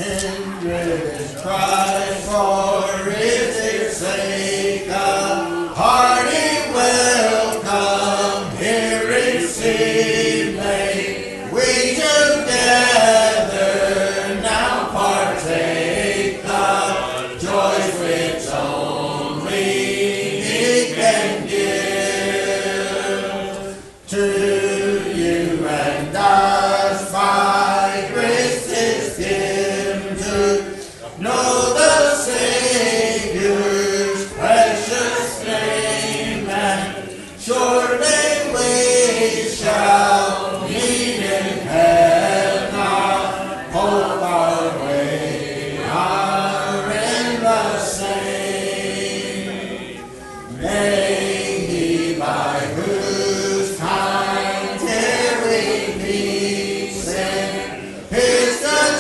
kindred cry for its sake, a hearty welcome here receive may. We together now partake the joys which only He can give to you and us by grace is given to know the Savior's precious name, and surely we shall meet in heaven. Our hope, our way, our endless same. May He by whose kind here we meet send His good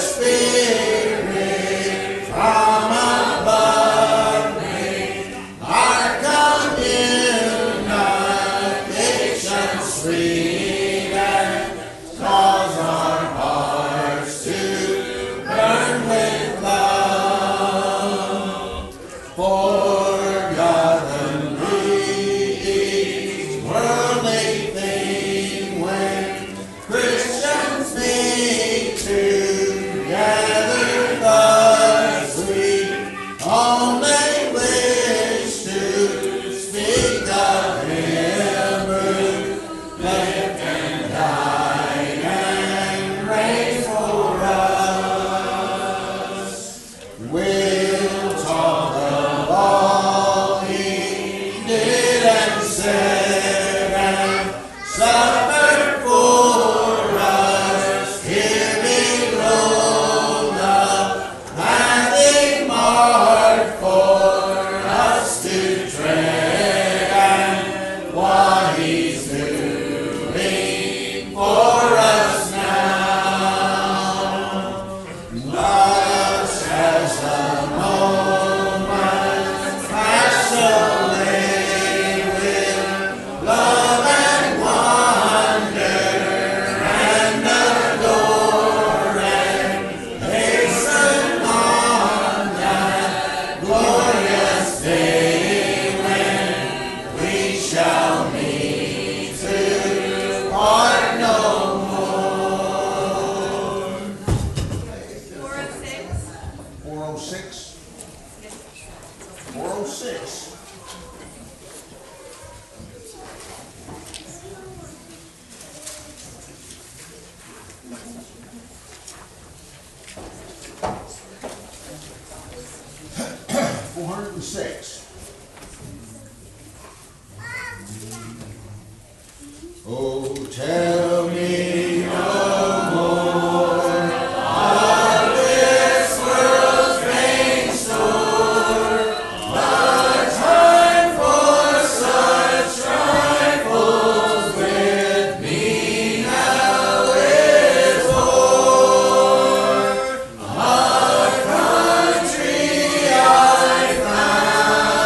Spirit from above. May our communication sweet and cause our hearts to burn with love. For God and each worldly thing when Christians meet together thus we only wish to speak of Him who lived and died and reigned for us. We'll talk of all He did and said and suffered for us here below, the pathing mark for us to tread, and what He's doing for us now. Much as the moments pass away with love and wonder and adore, and hasten on that glorious day when we shall meet to part no more. 406. 406. 406. Oh, tell me no more of this world's vain store. The time for such trifles with me now is o'er. A country I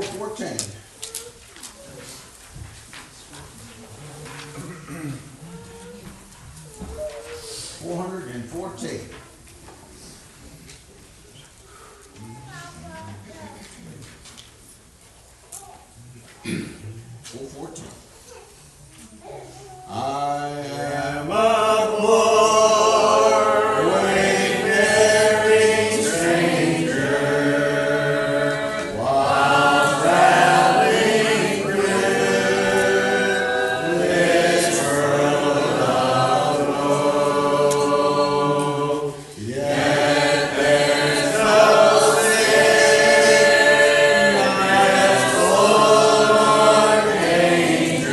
414. $414. 414. I am a poor, wayfaring stranger, while traveling through this world of woe. Yet there's no sin less full or danger.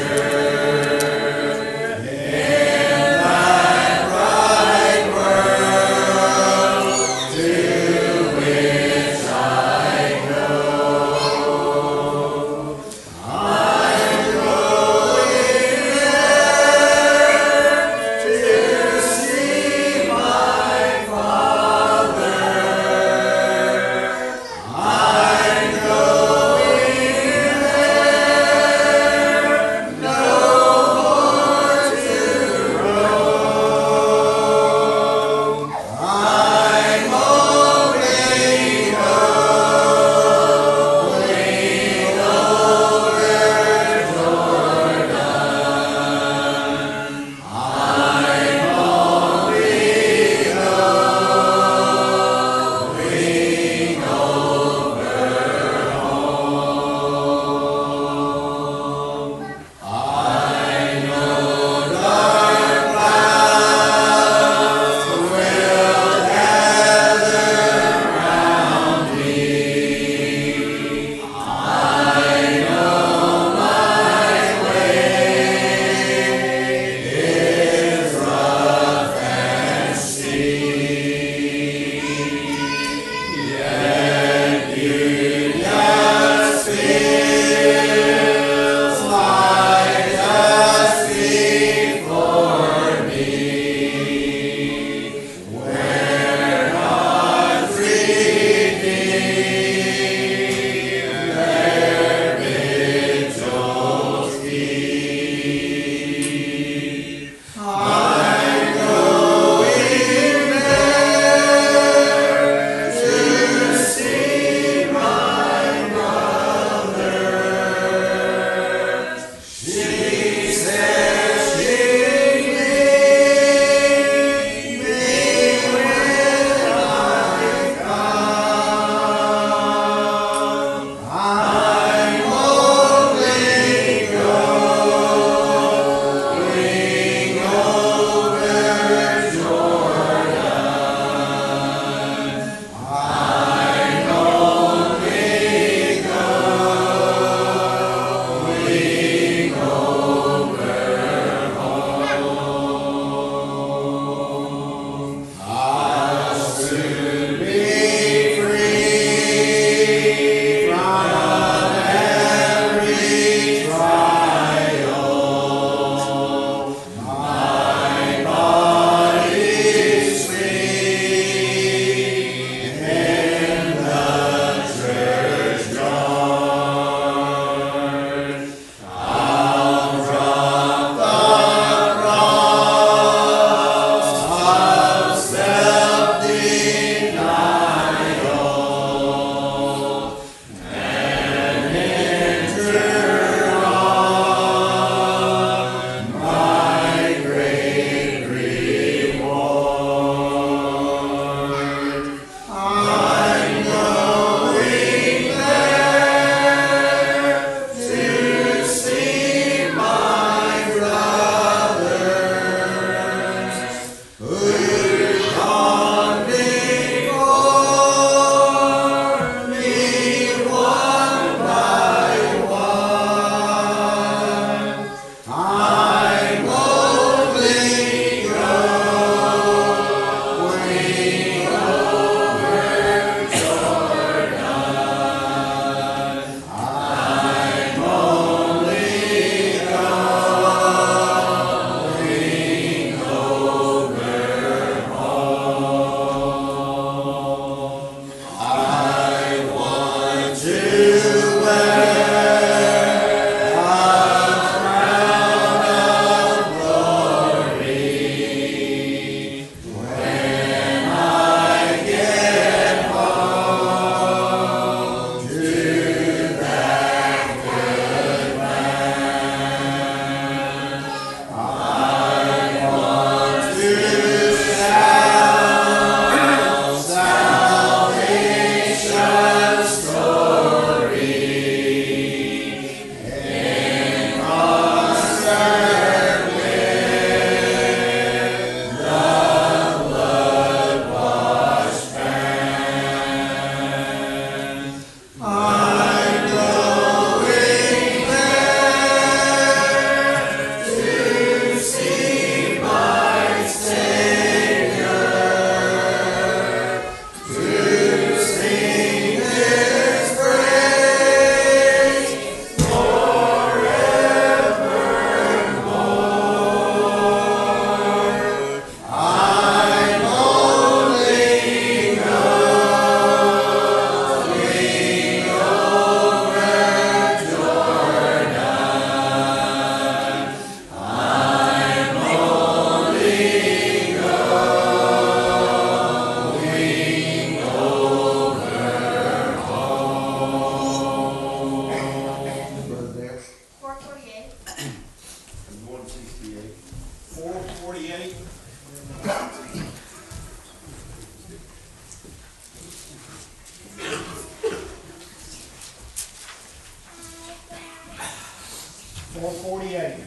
448.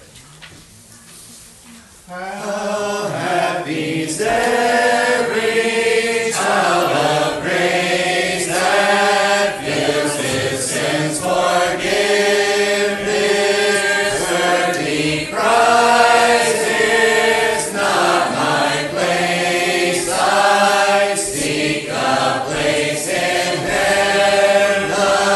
How happy's every child of grace that feels his sins forgiveness. Earthly Christ is not my place. I seek a place in heaven,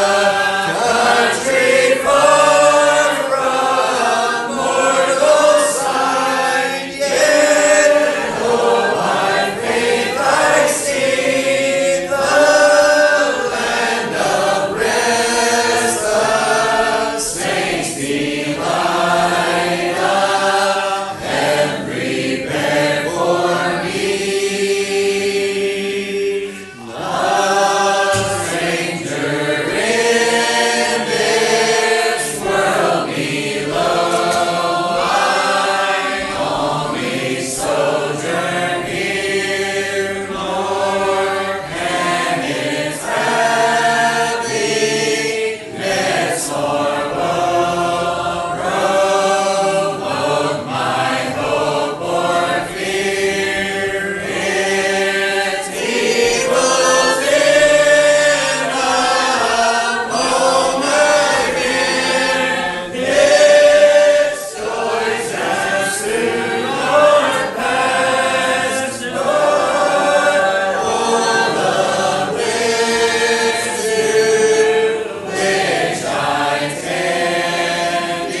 country far from mortal sight. Yet, oh, by faith I see the land of rest, the saints delight of heaven prepared for me. A stranger in this world below, I only sojourn here, Lord, and its happiness provoke my hope or fear. Its evils in a moment again, its joys as soon are past, Lord, all of which I tend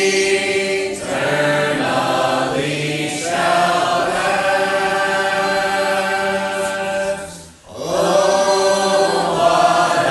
eternally shall last. Oh, what a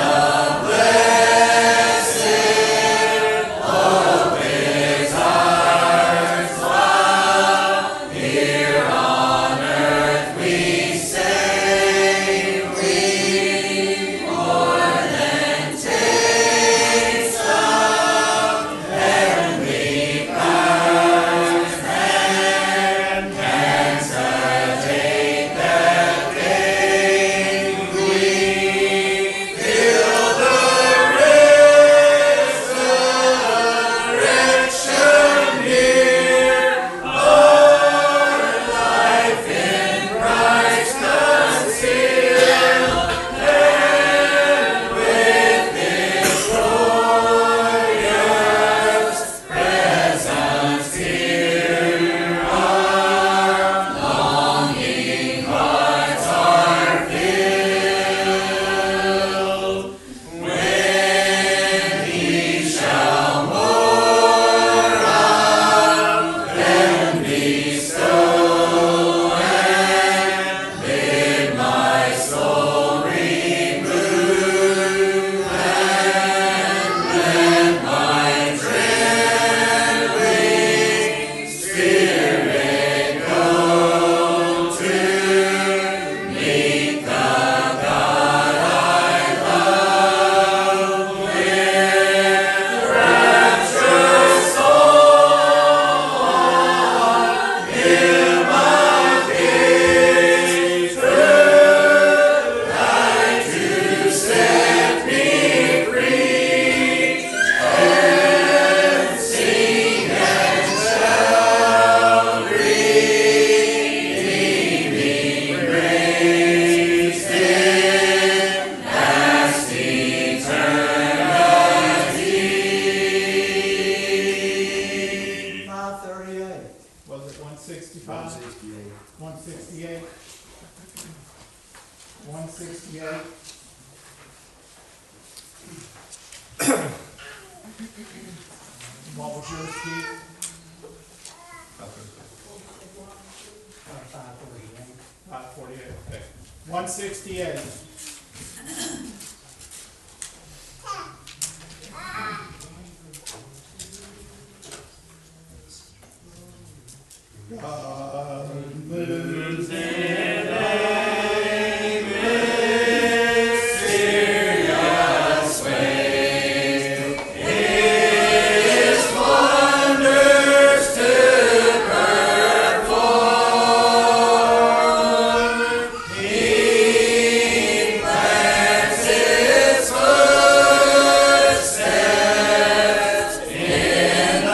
blessed hope is ours, while here on earth we say we more than taste of heavenly powers, and can take that day we feel the resurrection near. Our life in Christ concealed, and with His glorious presence here, our longing hearts are filled. When He shall more of them bestow, and bid my soul remove, and let my trembling spirit go to meet the God I love with rapturous soul, Him of His truth, light to set me free, and sing and shout redeeming grace in past eternity. 538. Was it 165? 168? 168. What was yours, Keith? 548. 548, okay. 168. God moves in Mysterious ways, His wonders to perform. He plants His footsteps in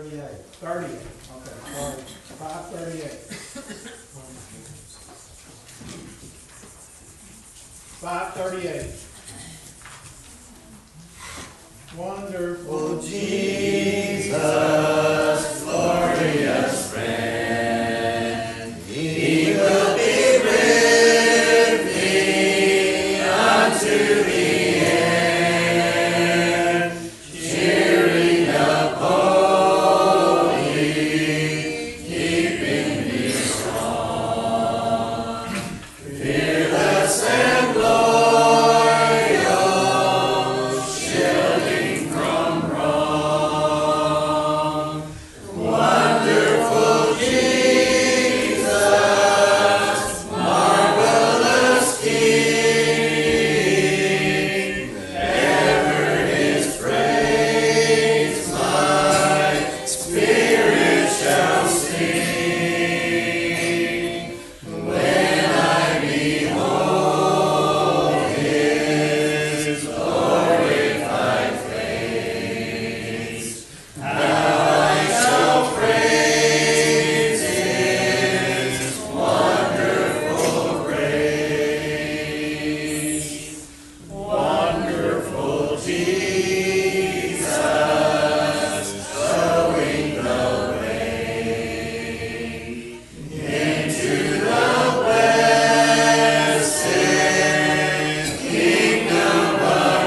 38. 38, okay, sorry, 538. 538. Wonderful Jesus, glorious friend, He will be with thee unto the end, cheering up holy, keeping thee strong, fearless and glorious, shielding from wrong. Wonderful Jesus, marvelous King, ever His praise my spirit shall sing. When I behold His glorified face, how I shall praise His wonderful grace. Wonderful Jesus, showing the way into the blessed kingdom of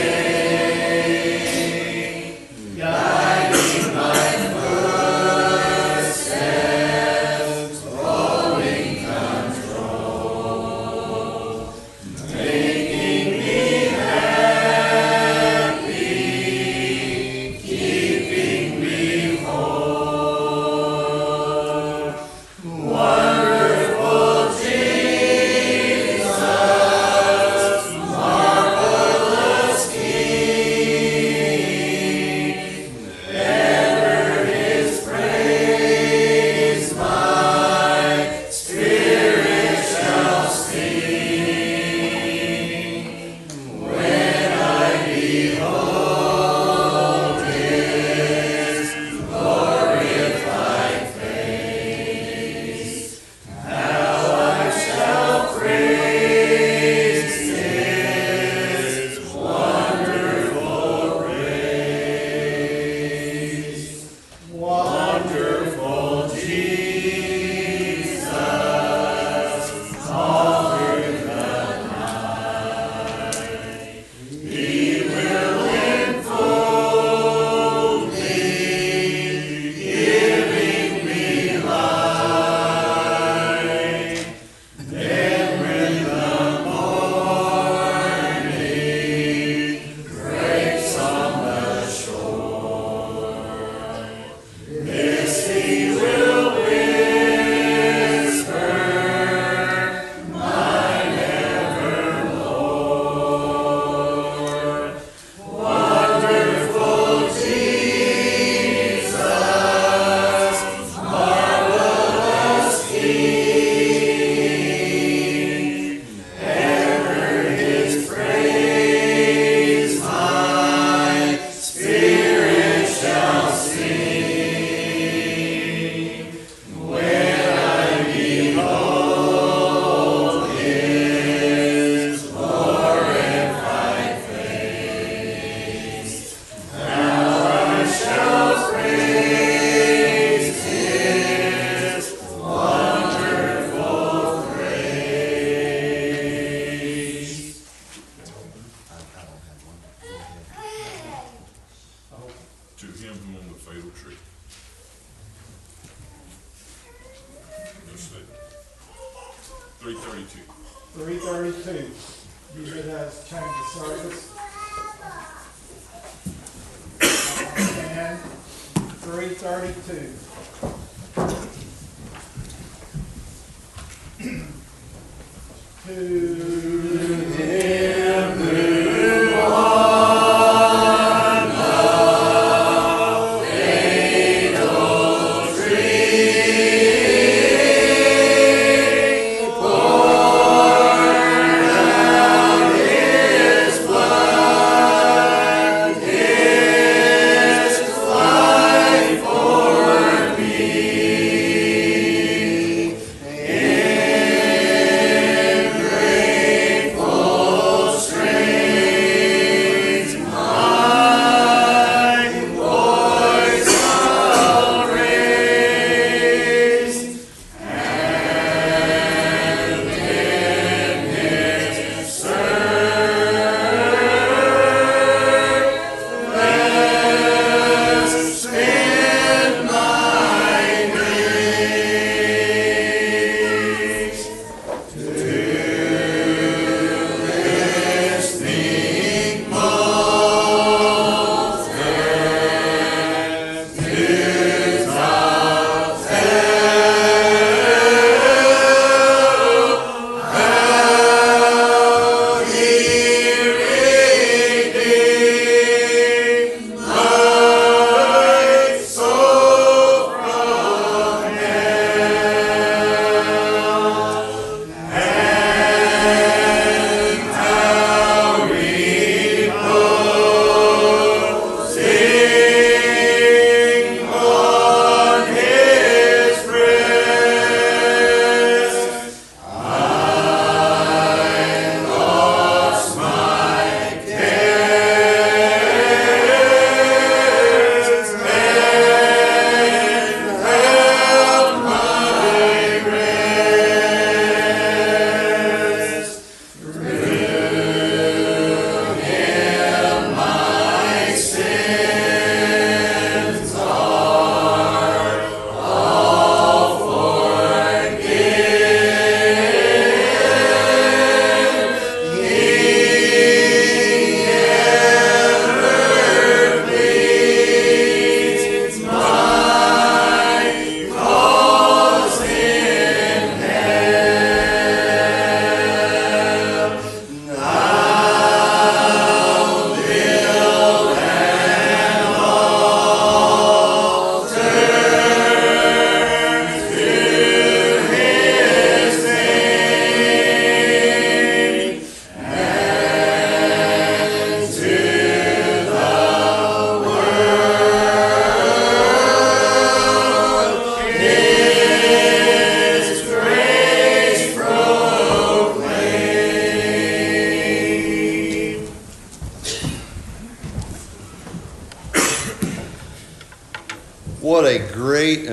faith, guiding my footsteps, holding control, making me happy, keeping me whole. Wonderful Jesus, marvelous King, ever His praise my spirit shall sing. When I behold His glorified face, how I shall praise His wonderful grace. Wonderful Jesus, conquered the night. He will enfold me, giving me light. Then when the morning breaks on the shore, this He will whisper, mine ever Lord. Wonderful Jesus, marvelous King, ever His praise my spirit shall sing. When I behold His glorified face, how I shall praise His wonderful grace. To him who on the fatal tree. Let's see. 332. 332. Usually that's change of service. And 332. To Him who on the fatal tree poured out His blood, His life for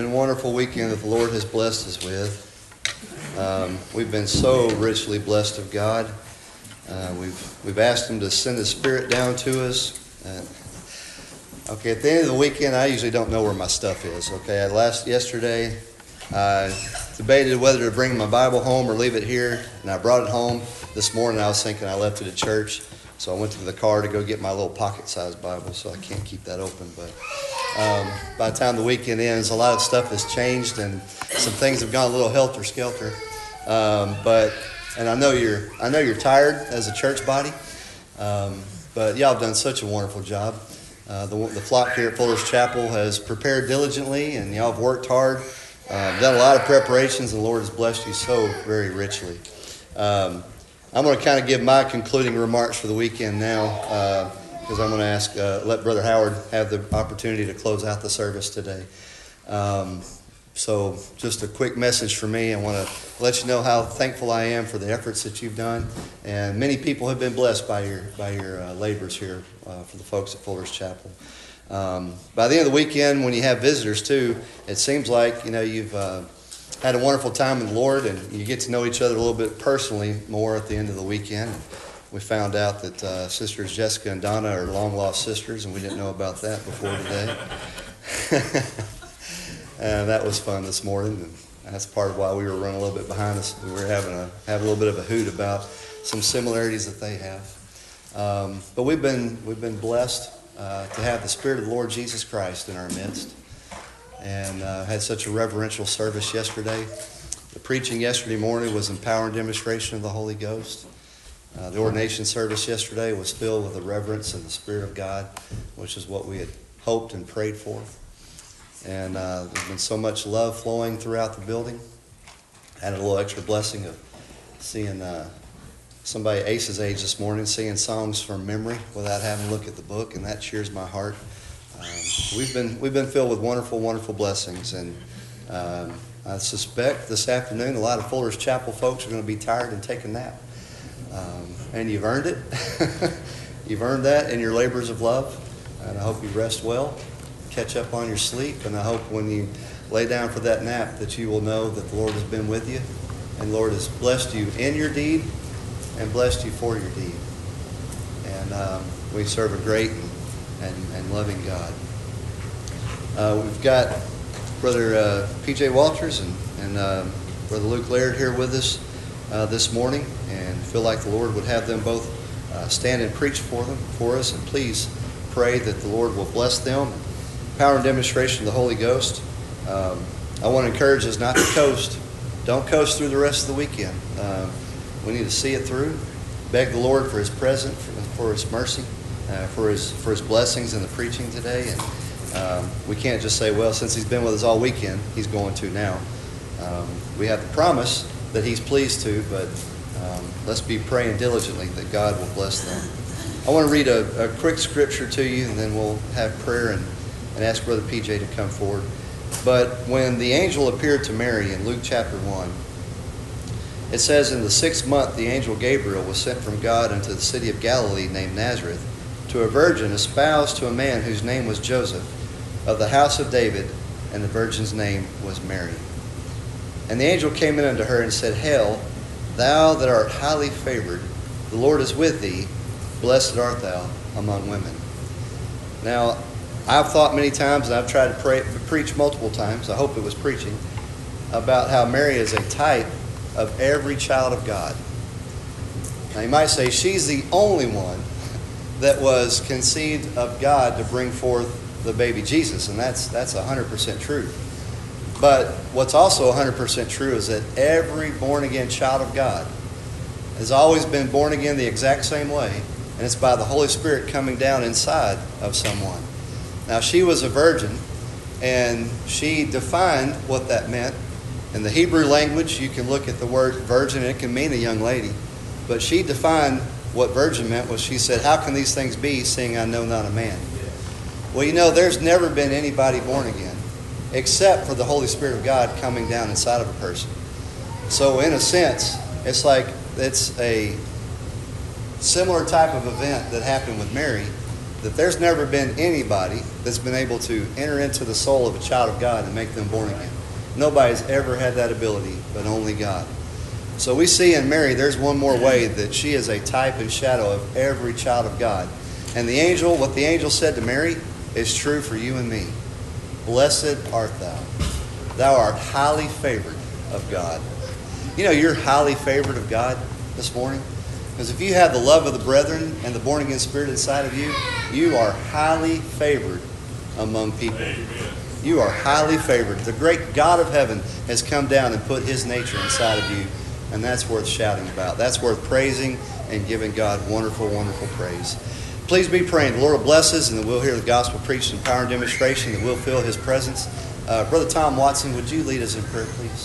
been a wonderful weekend that the Lord has blessed us with. We've been so richly blessed of God. We've asked Him to send His Spirit down to us. Okay, at the end of the weekend, I usually don't know where my stuff is. Okay, yesterday, I debated whether to bring my Bible home or leave it here, and I brought it home. This morning, I was thinking I left it at church, so I went to the car to go get my little pocket-sized Bible, so I can't keep that open. But by the time the weekend ends, a lot of stuff has changed, and some things have gone a little helter-skelter. And I know you're tired as a church body, but y'all have done such a wonderful job. The flock here at Fuller's Chapel has prepared diligently, and y'all have worked hard, done a lot of preparations, and the Lord has blessed you so very richly. I'm going to kind of give my concluding remarks for the weekend now, because I'm going to let Brother Howard have the opportunity to close out the service today. So just a quick message for me. I want to let you know how thankful I am for the efforts that you've done. And many people have been blessed by your labors here for the folks at Fuller's Chapel. By the end of the weekend, when you have visitors too, it seems like you've had a wonderful time in the Lord, and you get to know each other a little bit personally more at the end of the weekend. We found out that Sisters Jessica and Donna are long-lost sisters, and we didn't know about that before today. And that was fun this morning, and that's part of why we were running a little bit behind us. We were having a little bit of a hoot about some similarities that they have. But we've been blessed to have the Spirit of the Lord Jesus Christ in our midst, and had such a reverential service yesterday. The preaching yesterday morning was in power and demonstration of the Holy Ghost. The ordination service yesterday was filled with the reverence and the Spirit of God, which is what we had hoped and prayed for. And there's been so much love flowing throughout the building. I had a little extra blessing of seeing somebody Ace's age this morning singing songs from memory without having to look at the book, and that cheers my heart. We've been filled with wonderful, wonderful blessings, and I suspect this afternoon a lot of Fuller's Chapel folks are going to be tired and take a nap. And you've earned it. You've earned that in your labors of love, and I hope you rest well. Catch up on your sleep, and I hope when you lay down for that nap that you will know that the Lord has been with you, and the Lord has blessed you in your deed and blessed you for your deed. And we serve a great and loving God. We've got Brother P.J. Walters and Brother Luke Laird here with us this morning, and feel like the Lord would have them both stand and preach for us, and please pray that the Lord will bless them. Power and demonstration of the Holy Ghost. I want to encourage us not to coast. Don't coast through the rest of the weekend. We need to see it through. Beg the Lord for His presence, for His mercy, for His blessings in the preaching today. And we can't just say, well, since He's been with us all weekend, He's going to now. We have the promise that He's pleased to, but let's be praying diligently that God will bless them. I want to read a quick scripture to you, and then we'll have prayer and ask Brother PJ to come forward. But when the angel appeared to Mary in Luke chapter 1, it says, in the 6th month the angel Gabriel was sent from God unto the city of Galilee named Nazareth, to a virgin espoused to a man whose name was Joseph, of the house of David, and the virgin's name was Mary. And the angel came in unto her and said, Hail, thou that art highly favored, the Lord is with thee, blessed art thou among women. Now, I've thought many times, and I've tried to preach multiple times, I hope it was preaching, about how Mary is a type of every child of God. Now you might say she's the only one that was conceived of God to bring forth the baby Jesus, and that's 100% true. But what's also 100% true is that every born-again child of God has always been born again the exact same way, and it's by the Holy Spirit coming down inside of someone. Now, she was a virgin, and she defined what that meant. In the Hebrew language, you can look at the word virgin, and it can mean a young lady. But she defined what virgin meant was she said, how can these things be, seeing I know not a man? Well, there's never been anybody born again, except for the Holy Spirit of God coming down inside of a person. So, in a sense, it's a similar type of event that happened with Mary, that there's never been anybody that's been able to enter into the soul of a child of God and make them born again. Nobody's ever had that ability, but only God. So we see in Mary, there's one more way that she is a type and shadow of every child of God. And the angel, what the angel said to Mary, is true for you and me. Blessed art thou. Thou art highly favored of God. You know, you're highly favored of God this morning. Because if you have the love of the brethren and the born-again spirit inside of you, you are highly favored among people. Amen. You are highly favored. The great God of heaven has come down and put His nature inside of you. And that's worth shouting about. That's worth praising and giving God wonderful, wonderful praise. Please be praying. The Lord will bless us, and that we'll hear the gospel preached in power and demonstration, that we'll feel His presence. Brother Tom Watson, would you lead us in prayer, please?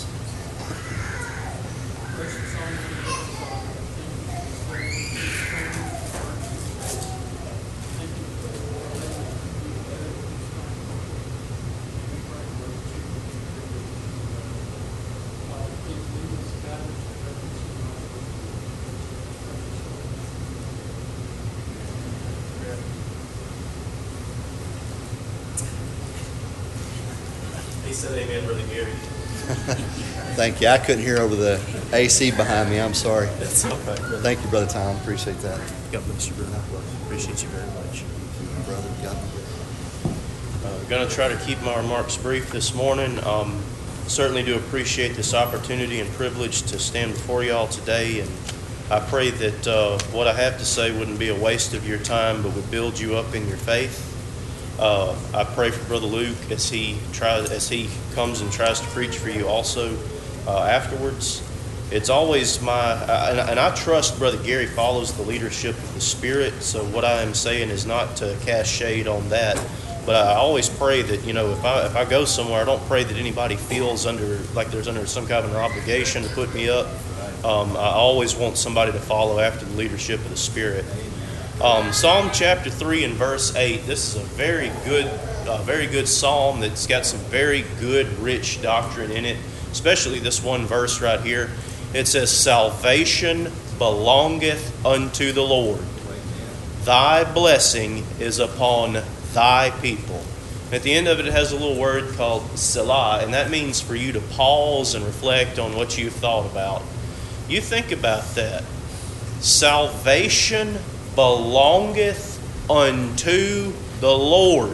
He said amen, Brother Gary. Thank you. I couldn't hear over the AC behind me. I'm sorry. That's all right, brother. Thank you, Brother Tom. Appreciate that. God bless you, brother. Appreciate you very much. Brother, God. Going to try to keep my remarks brief this morning. Certainly do appreciate this opportunity and privilege to stand before y'all today, and I pray that what I have to say wouldn't be a waste of your time, but would build you up in your faith. I pray for Brother Luke as he comes and tries to preach for you also afterwards. It's always and I trust Brother Gary follows the leadership of the Spirit, so what I am saying is not to cast shade on that, but I always pray that, you know, if I go somewhere, I don't pray that anybody feels like there's under some kind of an obligation to put me up. I always want somebody to follow after the leadership of the Spirit. Psalm chapter 3 and verse 8. This is a very good psalm that's got some very good, rich doctrine in it, especially this one verse right here. It says, "Salvation belongeth unto the Lord. Thy blessing is upon thy people." At the end of it, it has a little word called Selah, and that means for you to pause and reflect on what you've thought about. You think about that. Salvation belongeth unto the Lord.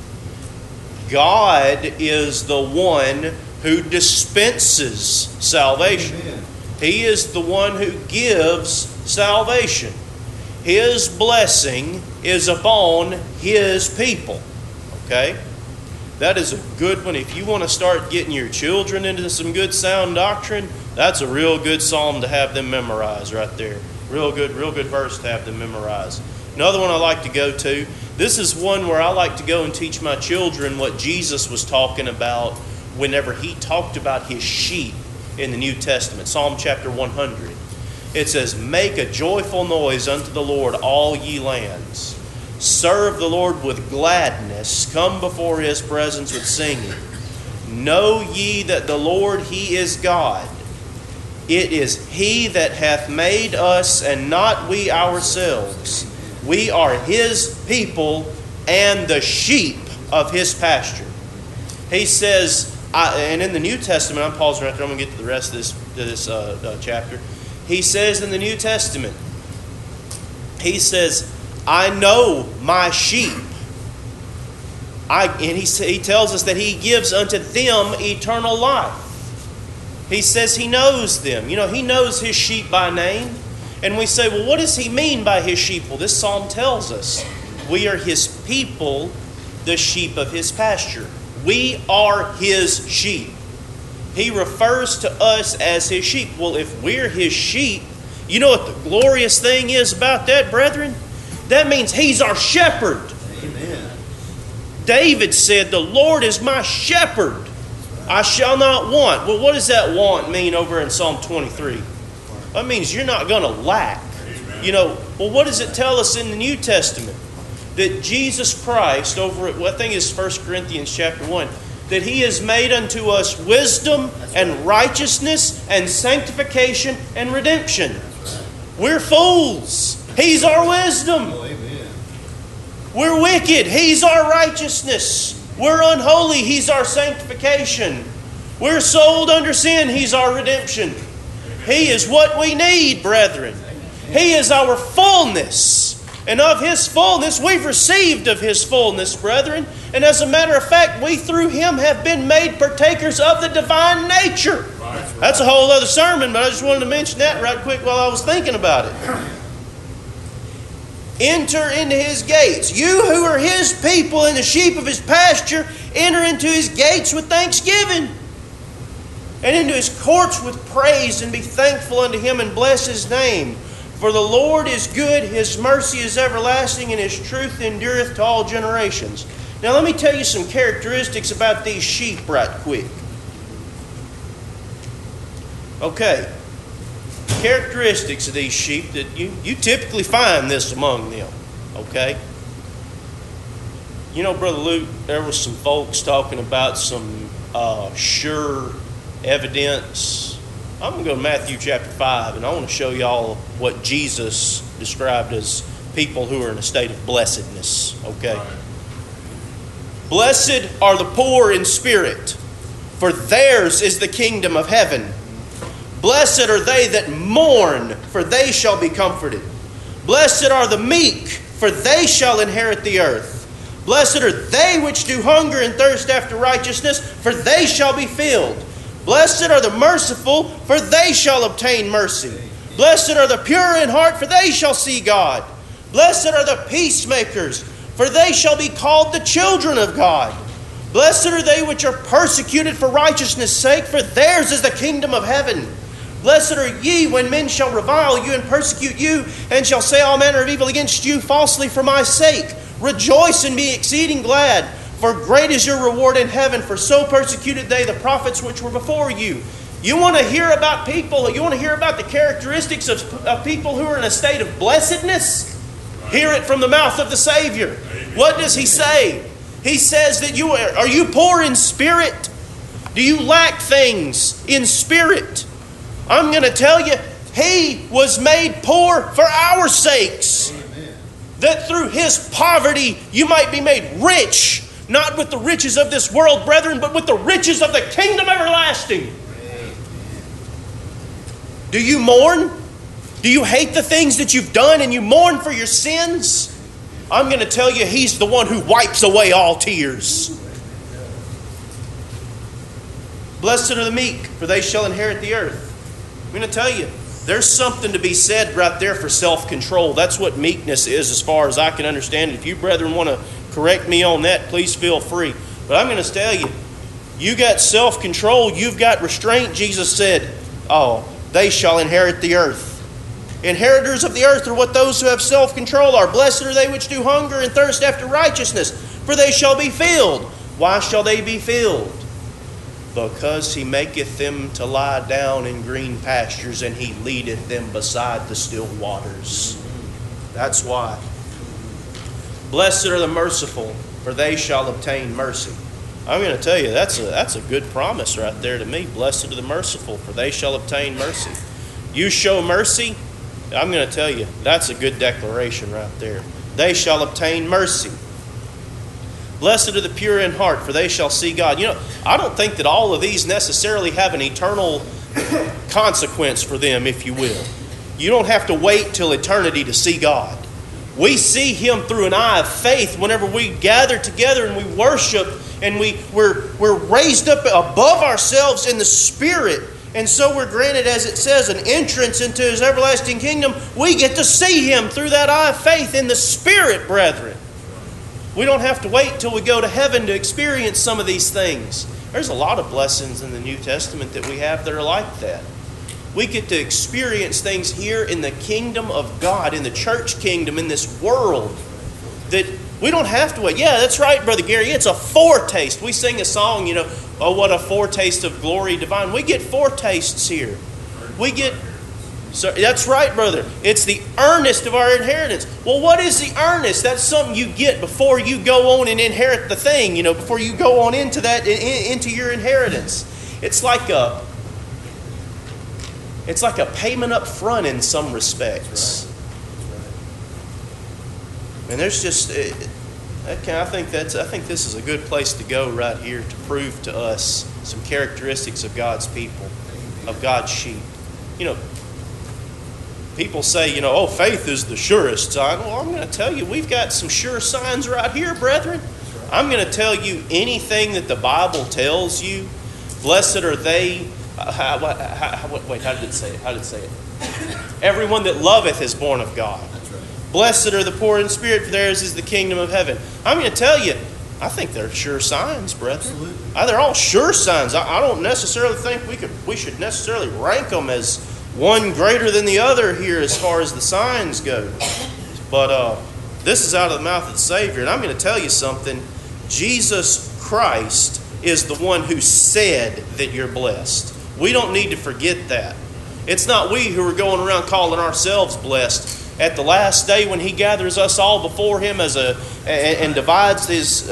God is the one who dispenses salvation. Amen. He is the one who gives salvation. His blessing is upon His people. Okay? That is a good one. If you want to start getting your children into some good sound doctrine, that's a real good psalm to have them memorize right there. Real good verse to have them memorize. Another one I like to go to, this is one where I like to go and teach my children what Jesus was talking about whenever He talked about His sheep in the New Testament. Psalm chapter 100. It says, "Make a joyful noise unto the Lord, all ye lands. Serve the Lord with gladness. Come before His presence with singing. Know ye that the Lord, He is God. It is He that hath made us, and not we ourselves. We are His people, and the sheep of His pasture." He says, and in the New Testament, I'm pausing right there, I'm going to get to the rest of this chapter. He says in the New Testament, He says, "I know my sheep." And he tells us that He gives unto them eternal life. He says He knows them. You know, He knows His sheep by name. And we say, well, what does He mean by His sheep? Well, this psalm tells us we are His people, the sheep of His pasture. We are His sheep. He refers to us as His sheep. Well, if we're His sheep, you know what the glorious thing is about that, brethren? That means He's our shepherd. Amen. David said, "The Lord is my shepherd. I shall not want." Well, what does that want mean over in Psalm 23? That means you're not going to lack. You know, well, what does it tell us in the New Testament? That Jesus Christ, over at, I think it's 1 Corinthians chapter 1, that He has made unto us wisdom and righteousness and sanctification and redemption. We're fools. He's our wisdom. Oh, amen. We're wicked. He's our righteousness. We're unholy. He's our sanctification. We're sold under sin. He's our redemption. He is what we need, brethren. He is our fullness. And of His fullness, we've received of His fullness, brethren. And as a matter of fact, we through Him have been made partakers of the divine nature. That's a whole other sermon, but I just wanted to mention that right quick while I was thinking about it. Enter into His gates. You who are His people and the sheep of His pasture, enter into His gates with thanksgiving. And into His courts with praise, and be thankful unto Him and bless His name. For the Lord is good, His mercy is everlasting, and His truth endureth to all generations. Now let me tell you some characteristics about these sheep right quick. Okay. Characteristics of these sheep that you typically find this among them. Okay? You know, Brother Luke, there was some folks talking about some sure evidence. I'm going to go to Matthew chapter 5, and I want to show y'all what Jesus described as people who are in a state of blessedness. Okay? Blessed are the poor in spirit, for theirs is the kingdom of heaven. Blessed are they that mourn, for they shall be comforted. Blessed are the meek, for they shall inherit the earth. Blessed are they which do hunger and thirst after righteousness, for they shall be filled. Blessed are the merciful, for they shall obtain mercy. Blessed are the pure in heart, for they shall see God. Blessed are the peacemakers, for they shall be called the children of God. Blessed are they which are persecuted for righteousness' sake, for theirs is the kingdom of heaven. Blessed are ye when men shall revile you and persecute you, and shall say all manner of evil against you falsely for my sake. Rejoice and be exceeding glad, for great is your reward in heaven, for so persecuted they the prophets which were before you. You want to hear about people, you want to hear about the characteristics of people who are in a state of blessedness? Hear it from the mouth of the Savior. What does He say? He says that are you poor in spirit? Do you lack things in spirit? I'm going to tell you, He was made poor for our sakes. Amen. That through His poverty you might be made rich, not with the riches of this world, brethren, but with the riches of the kingdom everlasting. Amen. Do you mourn? Do you hate the things that you've done and you mourn for your sins? I'm going to tell you, He's the one who wipes away all tears. Blessed are the meek, for they shall inherit the earth. I'm going to tell you, there's something to be said right there for self-control. That's what meekness is as far as I can understand it. If you brethren want to correct me on that, please feel free. But I'm going to tell you, you got self-control, you've got restraint. Jesus said, they shall inherit the earth. Inheritors of the earth are what those who have self-control are. Blessed are they which do hunger and thirst after righteousness, for they shall be filled. Why shall they be filled? Because He maketh them to lie down in green pastures, and He leadeth them beside the still waters. That's why. Blessed are the merciful, for they shall obtain mercy. I'm going to tell you, that's a good promise right there to me. Blessed are the merciful, for they shall obtain mercy. You show mercy, I'm going to tell you, that's a good declaration right there. They shall obtain mercy. Blessed are the pure in heart, for they shall see God. You know, I don't think that all of these necessarily have an eternal consequence for them, if you will. You don't have to wait till eternity to see God. We see Him through an eye of faith whenever we gather together and we worship, and we're raised up above ourselves in the Spirit. And so we're granted, as it says, an entrance into His everlasting kingdom. We get to see Him through that eye of faith in the Spirit, brethren. We don't have to wait till we go to heaven to experience some of these things. There's a lot of blessings in the New Testament that we have that are like that. We get to experience things here in the kingdom of God, in the church kingdom, in this world, that we don't have to wait. Yeah, that's right, Brother Gary. It's a foretaste. We sing a song, oh, what a foretaste of glory divine. We get foretastes here. So that's right, brother. It's the earnest of our inheritance. Well, what is the earnest? That's something you get before you go on and inherit the thing, before you go on into that, into your inheritance. It's like a payment up front in some respects. And there's just, Okay, I think this is a good place to go right here to prove to us some characteristics of God's people, of God's sheep. You know, people say, oh, faith is the surest sign. Well, I'm going to tell you, we've got some sure signs right here, brethren. I'm going to tell you anything that the Bible tells you. Blessed are they. How did it say it? How did it say it? Everyone that loveth is born of God. Blessed are the poor in spirit, for theirs is the kingdom of heaven. I'm going to tell you, I think they're sure signs, brethren. They're all sure signs. I don't necessarily think we should necessarily rank them as one greater than the other here as far as the signs go. But this is out of the mouth of the Savior. And I'm going to tell you something. Jesus Christ is the one who said that you're blessed. We don't need to forget that. It's not we who are going around calling ourselves blessed. At the last day, when He gathers us all before Him and divides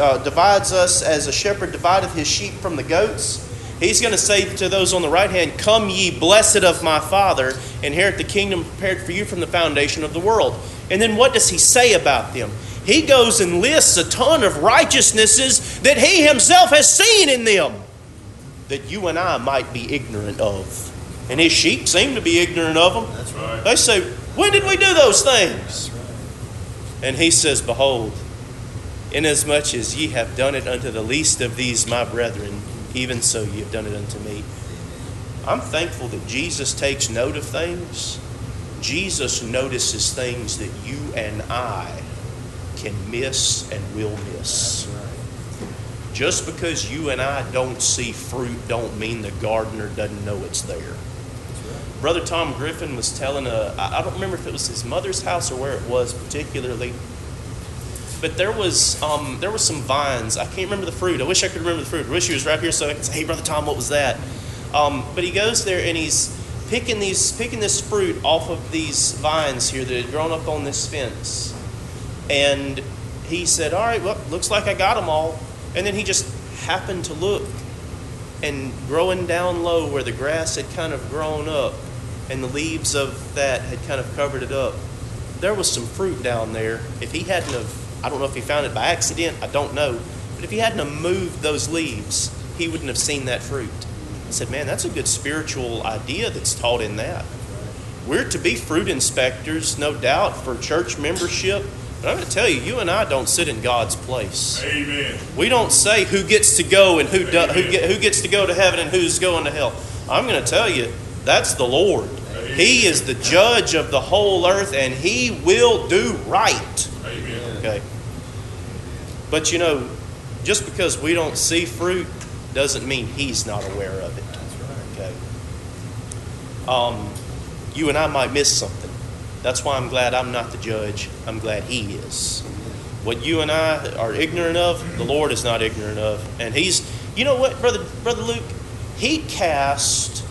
us as a shepherd divideth his sheep from the goats, He's going to say to those on the right hand, "Come ye blessed of my Father, inherit the kingdom prepared for you from the foundation of the world." And then what does He say about them? He goes and lists a ton of righteousnesses that He Himself has seen in them that you and I might be ignorant of. And His sheep seem to be ignorant of them. That's right. They say, "When did we do those things?" And He says, "Behold, inasmuch as ye have done it unto the least of these my brethren, even so ye have done it unto me." I'm thankful that Jesus takes note of things. Jesus notices things that you and I can miss and will miss. Just because you and I don't see fruit don't mean the gardener doesn't know it's there. Brother Tom Griffin was telling I don't remember if it was his mother's house or where it was particularly, but there was some vines. I can't remember the fruit. I wish I could remember the fruit. I wish he was right here so I could say, "Hey, Brother Tom, what was that?" But he goes there and he's picking this fruit off of these vines here that had grown up on this fence. And he said, "All right, well, looks like I got them all." And then he just happened to look, and growing down low where the grass had kind of grown up and the leaves of that had kind of covered it up, there was some fruit down there. If he hadn't have, I don't know if he found it by accident, I don't know, but if he hadn't have moved those leaves, he wouldn't have seen that fruit. I said, man, that's a good spiritual idea that's taught in that. We're to be fruit inspectors, no doubt, for church membership. But I'm going to tell you, you and I don't sit in God's place. Amen. We don't say who gets to go and who gets to go to heaven and who's going to hell. I'm going to tell you, that's the Lord. Amen. He is the judge of the whole earth, and He will do right. Amen. Okay. But just because we don't see fruit doesn't mean He's not aware of it. Okay. You and I might miss something. That's why I'm glad I'm not the judge. I'm glad He is. What you and I are ignorant of, the Lord is not ignorant of. And He's, you know what, Brother Luke? He cast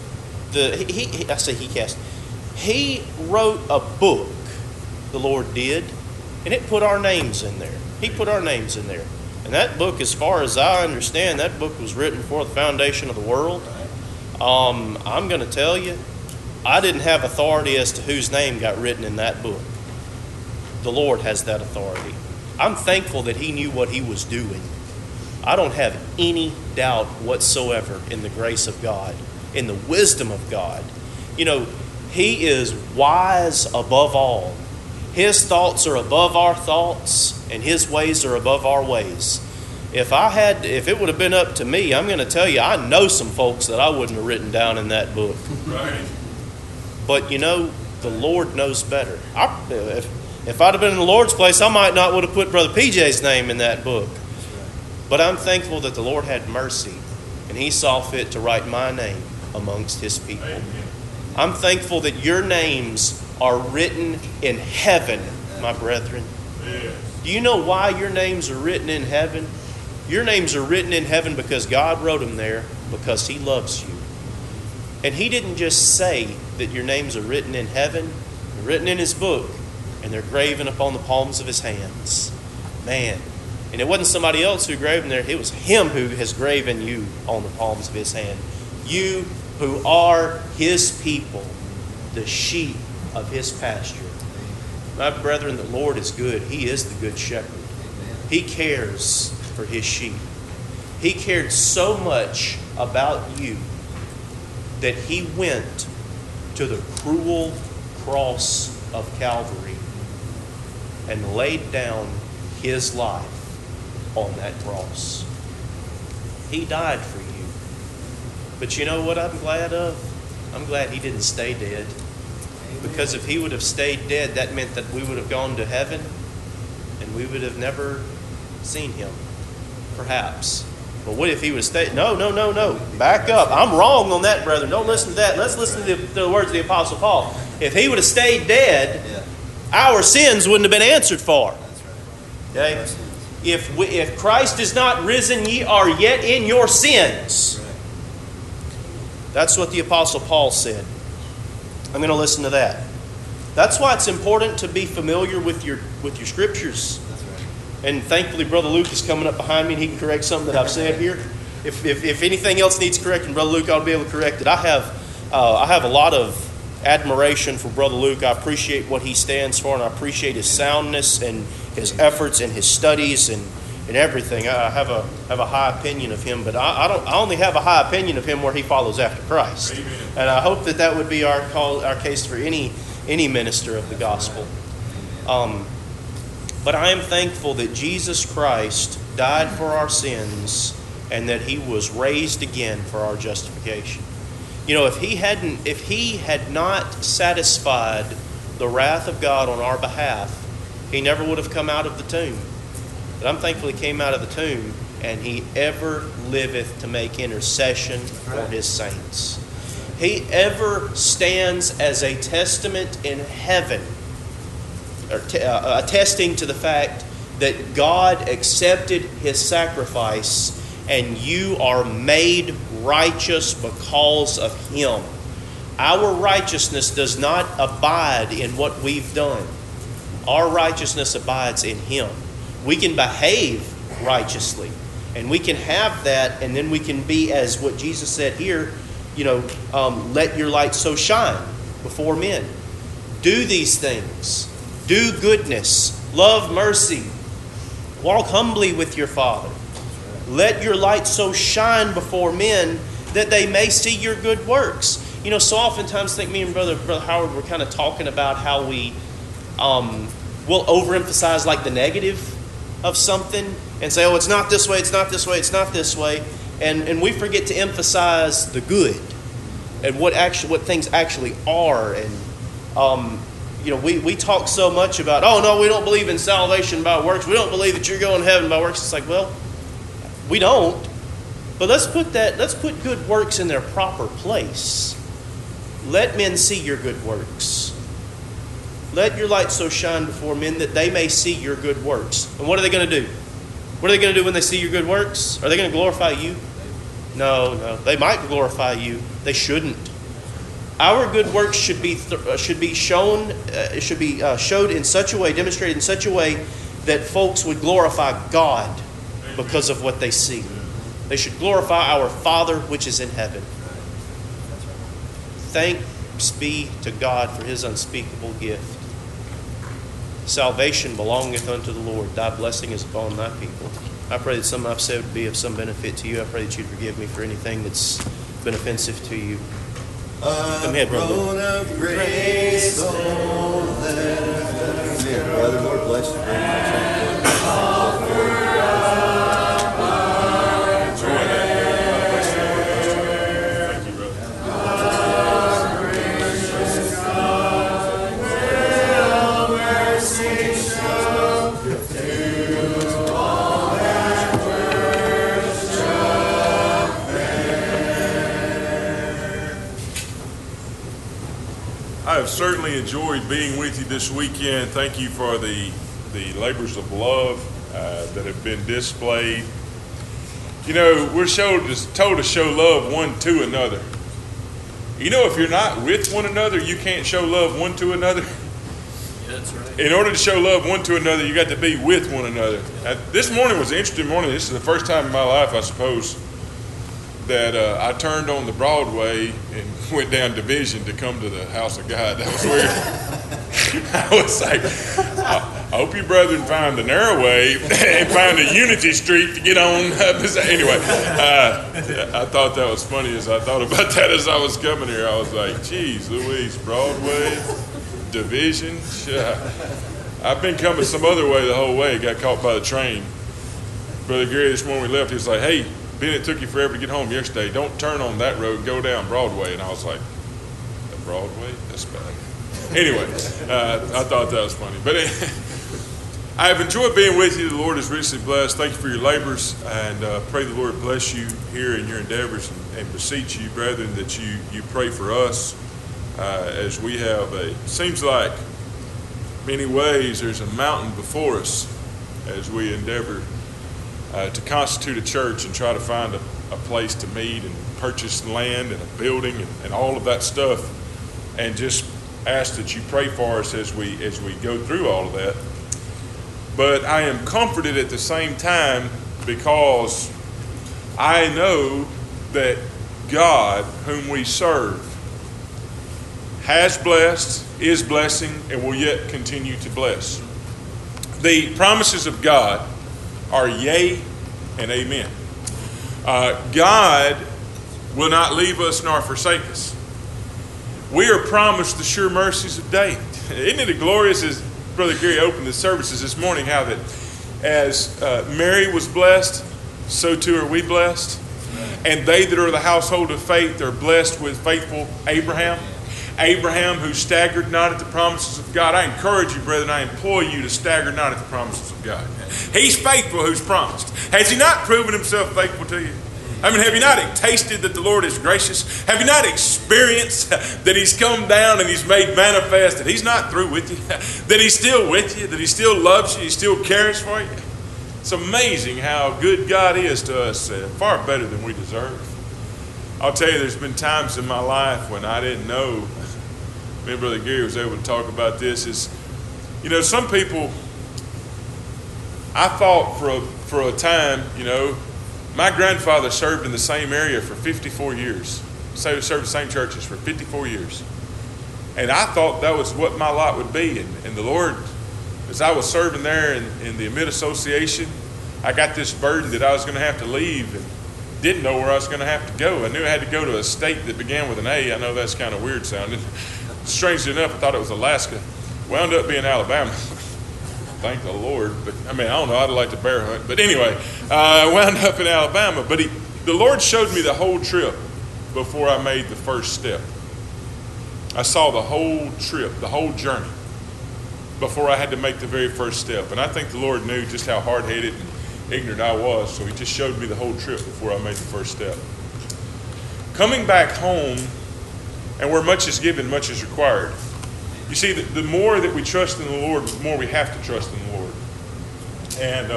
He wrote a book, the Lord did, and it put our names in there. He put our names in there. And that book, as far as I understand, that book was written before the foundation of the world. I'm going to tell you, I didn't have authority as to whose name got written in that book. The Lord has that authority. I'm thankful that He knew what He was doing. I don't have any doubt whatsoever in the grace of God, in the wisdom of God. He is wise above all. His thoughts are above our thoughts, and His ways are above our ways. If it would have been up to me, I'm going to tell you, I know some folks that I wouldn't have written down in that book. Right. But the Lord knows better. If I'd have been in the Lord's place, I might not would have put Brother PJ's name in that book. But I'm thankful that the Lord had mercy, and He saw fit to write my name amongst His people. Amen. I'm thankful that your names are written in heaven, my brethren. Yes. Do you know why your names are written in heaven? Your names are written in heaven because God wrote them there, because He loves you. And He didn't just say that your names are written in heaven, they're written in His book, and they're graven upon the palms of His hands. Man. And it wasn't somebody else who graved them there. It was Him who has graven you on the palms of His hand. You who are His people, the sheep of His pasture. My brethren, the Lord is good. He is the good shepherd. He cares for His sheep. He cared so much about you that He went to the cruel cross of Calvary and laid down His life on that cross. He died for you. But you know what I'm glad of? I'm glad He didn't stay dead. Because if He would have stayed dead, that meant that we would have gone to heaven and we would have never seen Him. Perhaps. But what if He would have stayed? No. Back up. I'm wrong on that, brethren. Don't listen to that. Let's listen to the words of the Apostle Paul. If He would have stayed dead, our sins wouldn't have been answered for. Okay? If Christ is not risen, ye are yet in your sins. That's what the Apostle Paul said. I'm going to listen to that. That's why it's important to be familiar with your scriptures. And thankfully, Brother Luke is coming up behind me and he can correct something that I've said here. If anything else needs correcting, Brother Luke, I'll be able to correct it. I have a lot of admiration for Brother Luke. I appreciate what he stands for, and I appreciate his soundness and his efforts and his studies and everything. I have a high opinion of him, but I only have a high opinion of him where he follows after Christ. Amen. And I hope that would be our case for any minister of the gospel. But I am thankful that Jesus Christ died for our sins and that He was raised again for our justification. You know, if He had not satisfied the wrath of God on our behalf, He never would have come out of the tomb. But I'm thankful He came out of the tomb, and He ever liveth to make intercession for His saints. He ever stands as a testament in heaven, attesting to the fact that God accepted His sacrifice and you are made righteous because of Him. Our righteousness does not abide in what we've done. Our righteousness abides in Him. We can behave righteously, and we can have that, and then we can be, as what Jesus said here, let your light so shine before men. Do these things. Do goodness. Love mercy. Walk humbly with your Father. Let your light so shine before men that they may see your good works. So oftentimes I think me and Brother Howard were kind of talking about how we will overemphasize like the negative of something and say, oh, it's not this way, it's not this way, it's not this way. And we forget to emphasize the good and what things actually are. And we talk so much about, oh no, we don't believe in salvation by works. We don't believe that you're going to heaven by works. It's like, well, we don't. But let's put good works in their proper place. Let men see your good works. Let your light so shine before men that they may see your good works. And what are they going to do? What are they going to do when they see your good works? Are they going to glorify you? No. They might glorify you. They shouldn't. Our good works should be shown. Should be showed in such a way, demonstrated in such a way that folks would glorify God because of what they see. They should glorify our Father which is in heaven. Thanks be to God for His unspeakable gift. Salvation belongeth unto the Lord. Thy blessing is upon thy people. I pray that something I've said would be of some benefit to you. I pray that you'd forgive me for anything that's been offensive to you. Come ahead, brother. Of grace, oh, come here, brother. Lord bless you very much. I have certainly enjoyed being with you this weekend. Thank you for the labors of love that have been displayed. We're told to show love one to another. If you're not with one another, you can't show love one to another. Yeah, that's right. In order to show love one to another, you got to be with one another. This morning was an interesting morning. This is the first time in my life, I suppose, that I turned on the Broadway and went down Division to come to the house of God. That was weird. I was like, hope you brethren find the narrow way and find a Unity Street to get on. Anyway, I thought that was funny as I thought about that as I was coming here. I was like, geez, Louise, Broadway, Division. I've been coming some other way the whole way. Got caught by the train. Brother Gary, this morning we left, he was like, hey, Ben, it took you forever to get home yesterday. Don't turn on that road and go down Broadway. And I was like, Broadway? That's bad. Anyway, I thought that was funny. But I have enjoyed being with you. The Lord has richly blessed. Thank you for your labors, and pray the Lord bless you here in your endeavors, and beseech you, brethren, that you pray for us as we have seems like many ways there's a mountain before us as we endeavor to constitute a church and try to find a place to meet and purchase land and a building and all of that stuff, and just ask that you pray for us as we go through all of that. But I am comforted at the same time because I know that God, whom we serve, has blessed, is blessing, and will yet continue to bless. The promises of God are yea and amen. God will not leave us nor forsake us. We are promised the sure mercies of David. Isn't it glorious, as Brother Gary opened the services this morning, how that as Mary was blessed, so too are we blessed. And they that are of the household of faith are blessed with faithful Abraham. Abraham, who staggered not at the promises of God. I encourage you, brethren, I implore you to stagger not at the promises of God. He's faithful who's promised. Has he not proven himself faithful to you? I mean, have you not tasted that the Lord is gracious? Have you not experienced that he's come down and he's made manifest that he's not through with you? That he's still with you? That he still loves you? He still cares for you? It's amazing how good God is to us, far better than we deserve. I'll tell you, there's been times in my life when I didn't know. Me and Brother Gary was able to talk about this. Some people, I thought for a time, my grandfather served in the same area for 54 years. So served the same churches for 54 years. And I thought that was what my lot would be. And the Lord, as I was serving there in the Amid Association, I got this burden that I was going to have to leave and didn't know where I was going to have to go. I knew I had to go to a state that began with an A. I know that's kind of weird sounding. Strangely enough, I thought it was Alaska. Wound up being Alabama. Thank the Lord. But I don't know. I'd like to bear hunt. But anyway, I wound up in Alabama. But the Lord showed me the whole trip before I made the first step. I saw the whole trip, the whole journey, before I had to make the very first step. And I think the Lord knew just how hard-headed and ignorant I was, so he just showed me the whole trip before I made the first step. Coming back home, and where much is given, much is required. You see, the more that we trust in the Lord, the more we have to trust in the Lord. And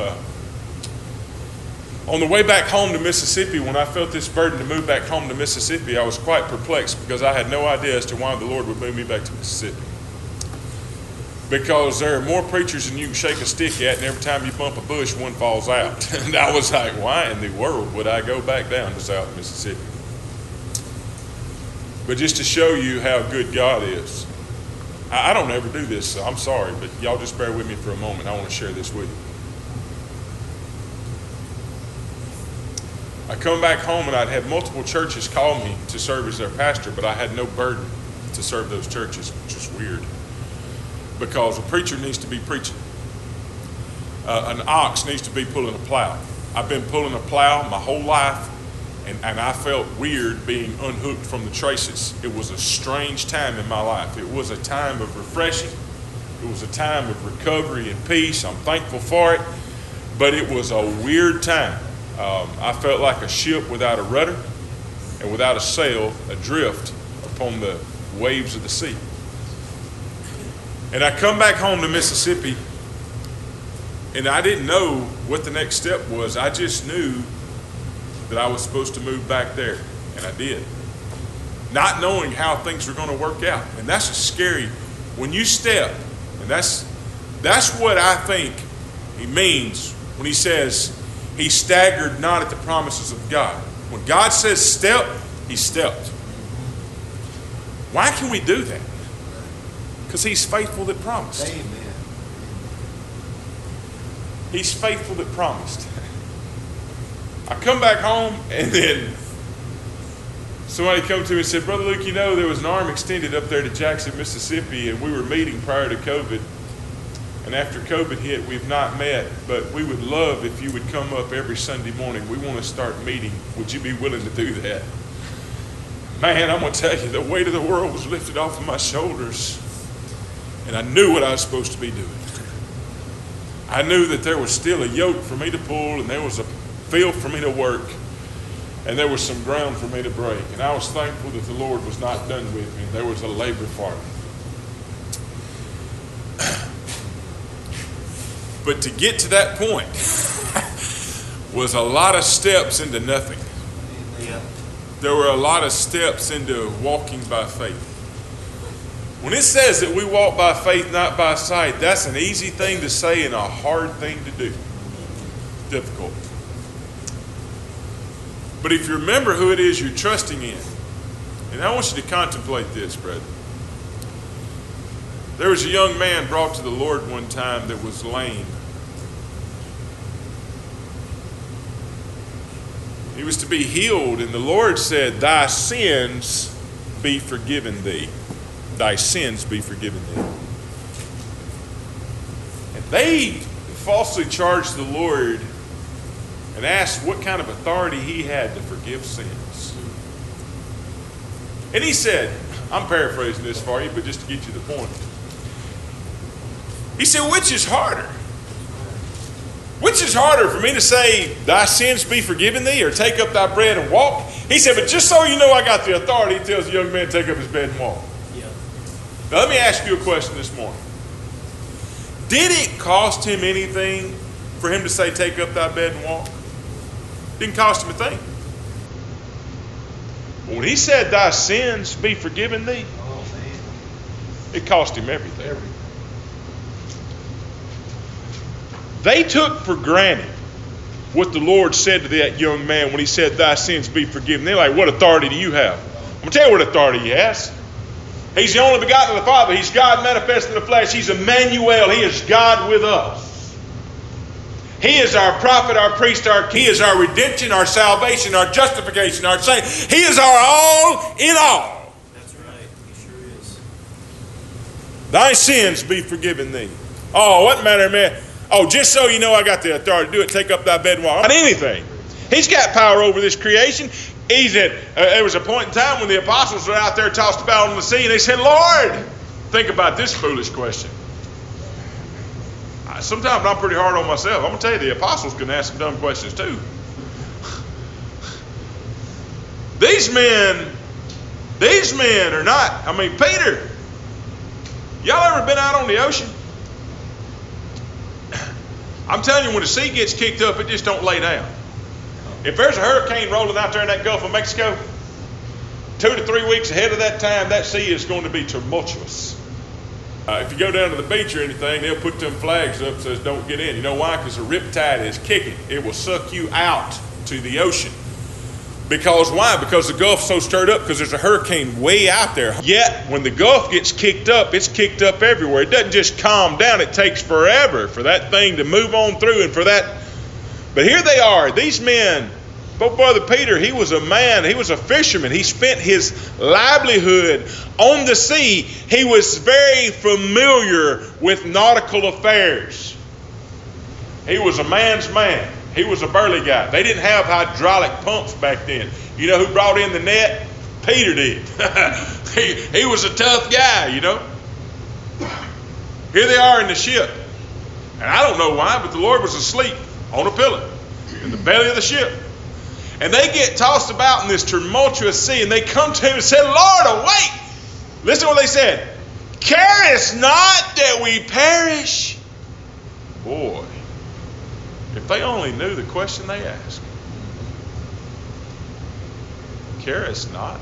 on the way back home to Mississippi, when I felt this burden to move back home to Mississippi, I was quite perplexed because I had no idea as to why the Lord would move me back to Mississippi. Because there are more preachers than you can shake a stick at, and every time you bump a bush, one falls out. And I was like, why in the world would I go back down to South Mississippi? But just to show you how good God is. I don't ever do this, so I'm sorry, but y'all just bear with me for a moment. I want to share this with you. I come back home and I'd have multiple churches call me to serve as their pastor, but I had no burden to serve those churches, which is weird. Because a preacher needs to be preaching. An ox needs to be pulling a plow. I've been pulling a plow my whole life, and I felt weird being unhooked from the traces. It was a strange time in my life. It was a time of refreshing. It was a time of recovery and peace. I'm thankful for it, but it was a weird time. I felt like a ship without a rudder and without a sail, adrift upon the waves of the sea. And I come back home to Mississippi, and I didn't know what the next step was. I just knew that I was supposed to move back there, and I did. Not knowing how things were going to work out. And that's a scary, when you step, and that's what I think he means when he says he staggered not at the promises of God. When God says step, he stepped. Why can we do that? Because he's faithful that promised. Amen. He's faithful that promised. I come back home, and then somebody come to me and said, Brother Luke, you know, there was an arm extended up there to Jackson, Mississippi, and we were meeting prior to COVID. And after COVID hit, we've not met, but we would love if you would come up every Sunday morning. We want to start meeting. Would you be willing to do that? Man, I'm going to tell you, the weight of the world was lifted off of my shoulders, and I knew what I was supposed to be doing. I knew that there was still a yoke for me to pull, and there was a field for me to work, and there was some ground for me to break. And I was thankful that the Lord was not done with me. There was a labor for me. But to get to that point was a lot of steps into nothing. There were a lot of steps into walking by faith. When it says that we walk by faith, not by sight, that's an easy thing to say and a hard thing to do. Difficult. But if you remember who it is you're trusting in, and I want you to contemplate this, brethren. There was a young man brought to the Lord one time that was lame. He was to be healed, and the Lord said, Thy sins be forgiven thee. Thy sins be forgiven thee. And they falsely charged the Lord and asked what kind of authority he had to forgive sins. And he said, I'm paraphrasing this for you, but just to get you the point. He said, which is harder? Which is harder, for me to say, thy sins be forgiven thee, or take up thy bread and walk? He said, but just so you know I got the authority, he tells the young man to take up his bed and walk. Yeah. Now let me ask you a question this morning. Did it cost him anything for him to say, take up thy bed and walk? Didn't cost him a thing. But when he said, thy sins be forgiven thee, it cost him everything. They took for granted what the Lord said to that young man when he said, thy sins be forgiven. They're like, what authority do you have? I'm going to tell you what authority he has. He's the only begotten of the Father. He's God manifest in the flesh. He's Emmanuel. He is God with us. He is our prophet, our priest, He is our redemption, our salvation, our justification, our saint. He is our all in all. That's right. He sure is. Thy sins be forgiven thee. Oh, what matter, man? Oh, just so you know I got the authority to do it, take up thy bed and walk. Not anything. He's got power over this creation. There was a point in time when the apostles were out there tossed about on the sea, and they said, Lord, think about this foolish question. Sometimes I'm pretty hard on myself. I'm going to tell you, the apostles can ask some dumb questions too. These men are not, Peter, y'all ever been out on the ocean? I'm telling you, when the sea gets kicked up, it just don't lay down. If there's a hurricane rolling out there in that Gulf of Mexico, 2 to 3 weeks ahead of that time, that sea is going to be tumultuous. If you go down to the beach or anything, they'll put them flags up that says don't get in. You know why? Because the riptide is kicking. It will suck you out to the ocean. Because why? Because the Gulf's so stirred up because there's a hurricane way out there. Yet, when the Gulf gets kicked up, it's kicked up everywhere. It doesn't just calm down. It takes forever for that thing to move on through and for that. But here they are. These men, both Brother Peter, he was a man. He was a fisherman. He spent his livelihood on the sea. He was very familiar with nautical affairs. He was a man's man. He was a burly guy. They didn't have hydraulic pumps back then. You know who brought in the net? Peter did. he was a tough guy, you know. Here they are in the ship. And I don't know why, but the Lord was asleep on a pillow in the belly of the ship. And they get tossed about in this tumultuous sea, and they come to him and say, Lord, awake! Listen to what they said. Carest not that we perish? Boy. If they only knew the question they asked. Carest not.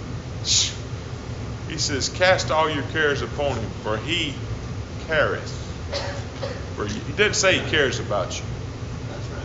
He says, cast all your cares upon him, for he careth for you. He didn't say he cares about you. That's right.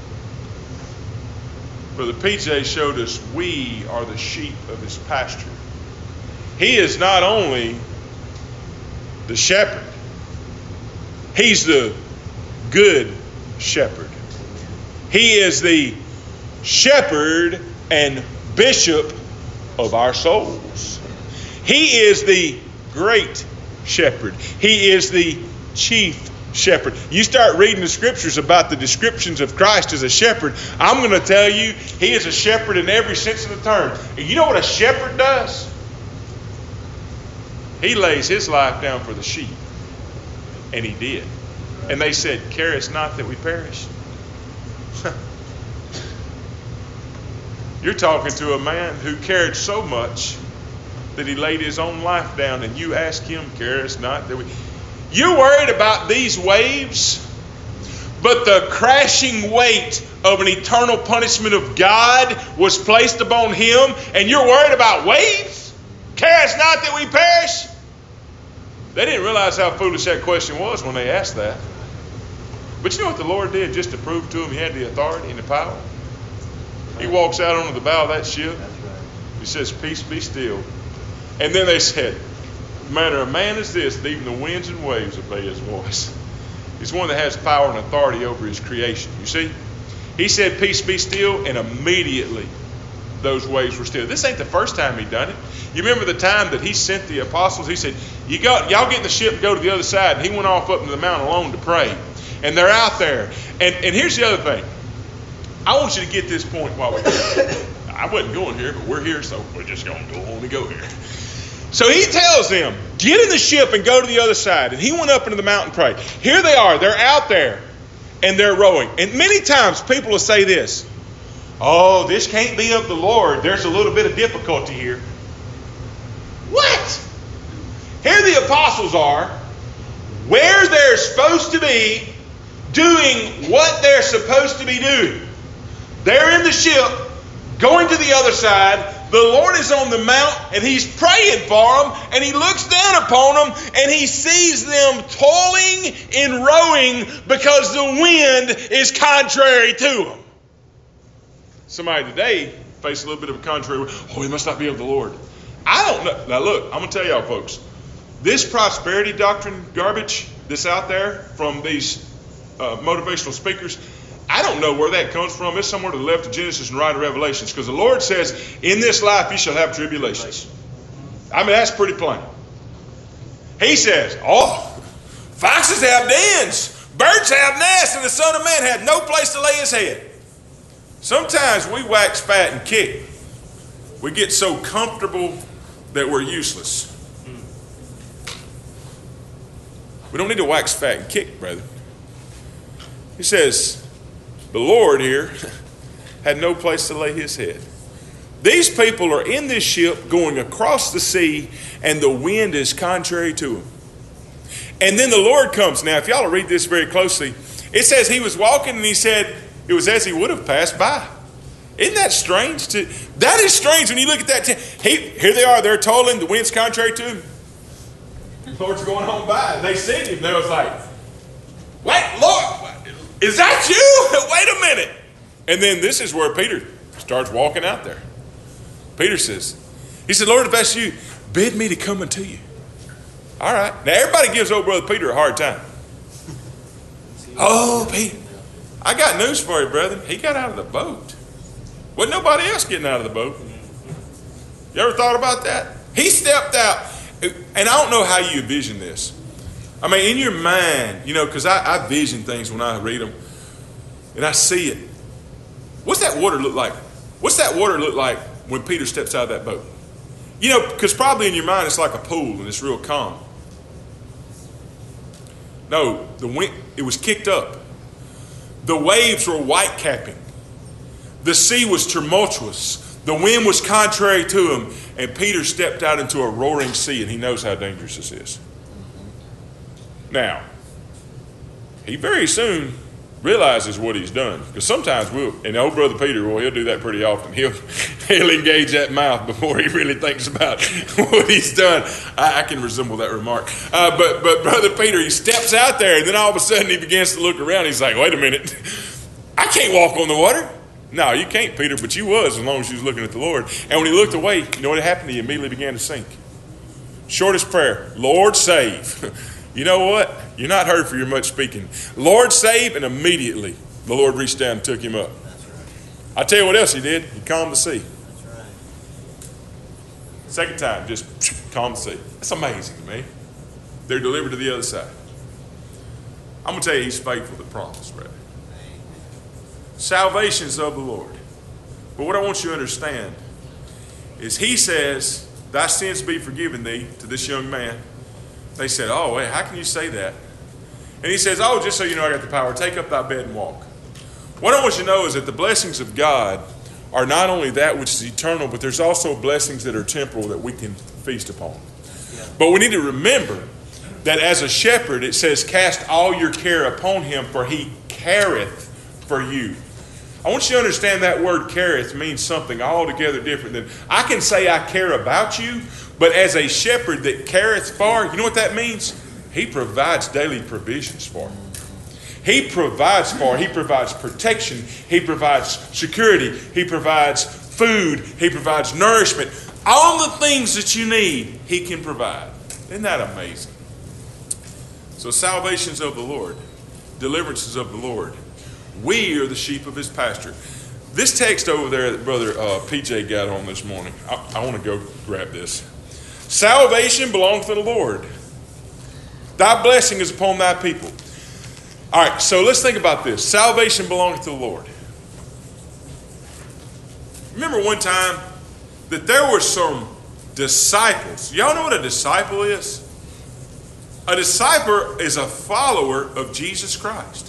Brother PJ showed us we are the sheep of his pasture. He is not only the shepherd. He's the good shepherd. He is the shepherd and bishop of our souls. He is the great shepherd. He is the chief shepherd. You start reading the scriptures about the descriptions of Christ as a shepherd, I'm going to tell you, he is a shepherd in every sense of the term. And you know what a shepherd does? He lays his life down for the sheep. And he did. And they said, "Carest not that we perish." You're talking to a man who cared so much that he laid his own life down, and you ask him, "Carest not that we..." You're worried about these waves, but the crashing weight of an eternal punishment of God was placed upon him, and you're worried about waves? Carest not that we perish? They didn't realize how foolish that question was when they asked that. But you know what the Lord did just to prove to him he had the authority and the power? He walks out onto the bow of that ship. He says, "Peace, be still." And then they said, "Manner of man is this, that even the winds and waves obey his voice." He's one that has power and authority over his creation. You see? He said, "Peace, be still," and immediately those waves were still. This ain't the first time he done it. You remember the time that he sent the apostles? He said, y'all get in the ship and go to the other side. And he went off up into the mountain alone to pray. And they're out there. And here's the other thing. I want you to get this point while we're here. I wasn't going here, but we're here, so we're just going to go on and go here. So he tells them, get in the ship and go to the other side. And he went up into the mountain and prayed. Here they are. They're out there. And they're rowing. And many times people will say this: "Oh, this can't be of the Lord. There's a little bit of difficulty here." What? Here the apostles are, where they're supposed to be, doing what they're supposed to be doing. They're in the ship, going to the other side. The Lord is on the mount, and he's praying for them, and he looks down upon them, and he sees them toiling and rowing because the wind is contrary to them. Somebody today face a little bit of a contrary. "Oh, he must not be of the Lord." I don't know. Now look, I'm going to tell y'all folks, this prosperity doctrine garbage that's out there from these motivational speakers, I don't know where that comes from. It's somewhere to the left of Genesis and right of Revelations, because the Lord says, "In this life you shall have tribulations." I mean, that's pretty plain. He says, "Oh, foxes have dens, birds have nests, and the Son of Man had no place to lay his head." Sometimes we wax fat and kick. We get so comfortable that we're useless. We don't need to wax fat and kick, brother. He says, the Lord here had no place to lay his head. These people are in this ship going across the sea, and the wind is contrary to them. And then the Lord comes. Now, if y'all will read this very closely, it says he was walking, and he said it was as he would have passed by. Isn't that strange? That is strange when you look at that. Here they are. They're toiling. The wind's contrary to them. The Lord's going on by. And they see him. They was like, "Wait, Lord, is that you? Wait a minute." And then this is where Peter starts walking out there. Peter says, he said, "Lord, if that's you, bid me to come unto you." All right. Now, everybody gives old brother Peter a hard time. "Oh, Peter, I got news for you, brother. He got out of the boat. Wasn't nobody else getting out of the boat." You ever thought about that? He stepped out. And I don't know how you envision this. I mean, in your mind, because I vision things when I read them. And I see it. What's that water look like? What's that water look like when Peter steps out of that boat? Because probably in your mind it's like a pool and it's real calm. No, the wind, it was kicked up. The waves were white capping. The sea was tumultuous. The wind was contrary to him, and Peter stepped out into a roaring sea, and he knows how dangerous this is. Now, he very soon realizes what he's done, because sometimes and old brother Peter, well, he'll do that pretty often. He'll engage that mouth before he really thinks about what he's done. I can resemble that remark. But brother Peter, he steps out there, and then all of a sudden he begins to look around. He's like, "Wait a minute, I can't walk on the water." "No, you can't, Peter, but you was, as long as you was looking at the Lord." And when he looked away, you know what happened? He immediately began to sink. Shortest prayer, "Lord, save." You know what? You're not heard for your much speaking. Lord save, and immediately the Lord reached down and took him up. I tell you what else he did. He calmed the sea. Second time, just calm the sea. That's amazing to me. They're delivered to the other side. I'm going to tell you, he's faithful to promise, brother. Salvation is of the Lord. But what I want you to understand is he says, thy sins be forgiven thee, to this young man. They said, oh, wait, how can you say that? And he says, oh, just so you know I got the power, take up thy bed and walk. What I want you to know is that the blessings of God are not only that which is eternal, but there's also blessings that are temporal that we can feast upon. Yeah. But we need to remember that as a shepherd, it says, cast all your care upon him, for he careth for you. I want you to understand that word careth means something altogether different than, I can say I care about you, but as a shepherd that careth for, you know what that means? He provides daily provisions for. He provides for, he provides protection, he provides security, he provides food, he provides nourishment. All the things that you need, he can provide. Isn't that amazing? So salvation's of the Lord. Deliverance is of the Lord. We are the sheep of his pasture. This text over there that Brother PJ got on this morning, I want to go grab this. Salvation belongs to the Lord. Thy blessing is upon thy people. All right, so let's think about this. Salvation belongs to the Lord. Remember one time that there were some disciples. Y'all know what a disciple is? A disciple is a follower of Jesus Christ.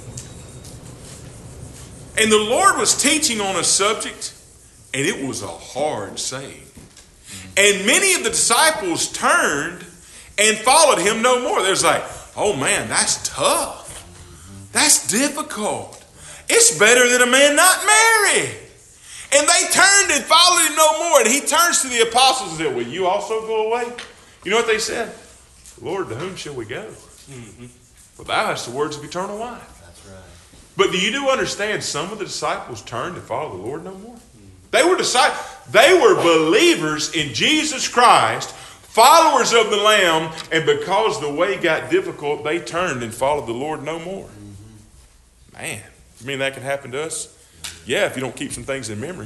And the Lord was teaching on a subject, and it was a hard saying. And many of the disciples turned and followed him no more. They was like, oh man, that's tough. That's difficult. It's better that a man not marry. And they turned and followed him no more. And he turns to the apostles and said, will you also go away? You know what they said? Lord, to whom shall we go? Mm-hmm. For thou hast the words of eternal life. That's right. But do you understand some of the disciples turned to follow the Lord no more? They were disciples. They were believers in Jesus Christ, followers of the Lamb, and because the way got difficult, they turned and followed the Lord no more. Man, you mean that can happen to us? Yeah, if you don't keep some things in memory.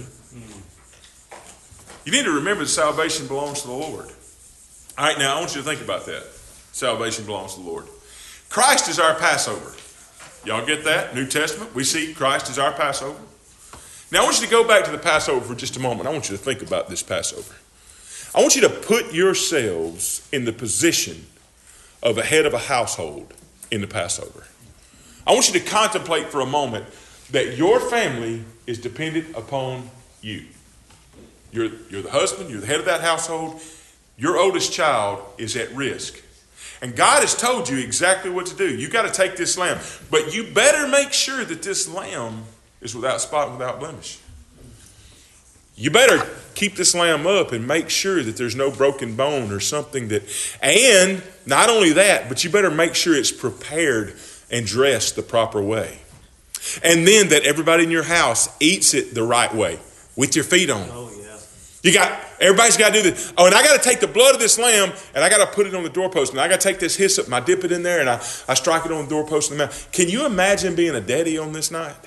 You need to remember that salvation belongs to the Lord. All right, now I want you to think about that. Salvation belongs to the Lord. Christ is our Passover. Y'all get that? New Testament, we see Christ is our Passover. Now I want you to go back to the Passover for just a moment. I want you to think about this Passover. I want you to put yourselves in the position of a head of a household in the Passover. I want you to contemplate for a moment that your family is dependent upon you. You're the husband, you're the head of that household. Your oldest child is at risk. And God has told you exactly what to do. You've got to take this lamb. But you better make sure that this lamb is without spot and without blemish. You better keep this lamb up and make sure that there's no broken bone or something that... And not only that, but you better make sure it's prepared and dressed the proper way. And then that everybody in your house eats it the right way, with your feet on. Oh, yeah. Everybody's got to do this. Oh, and I got to take the blood of this lamb and I got to put it on the doorpost. And I got to take this hyssop and I dip it in there and I strike it on the doorpost in the mouth. Can you imagine being a daddy on this night?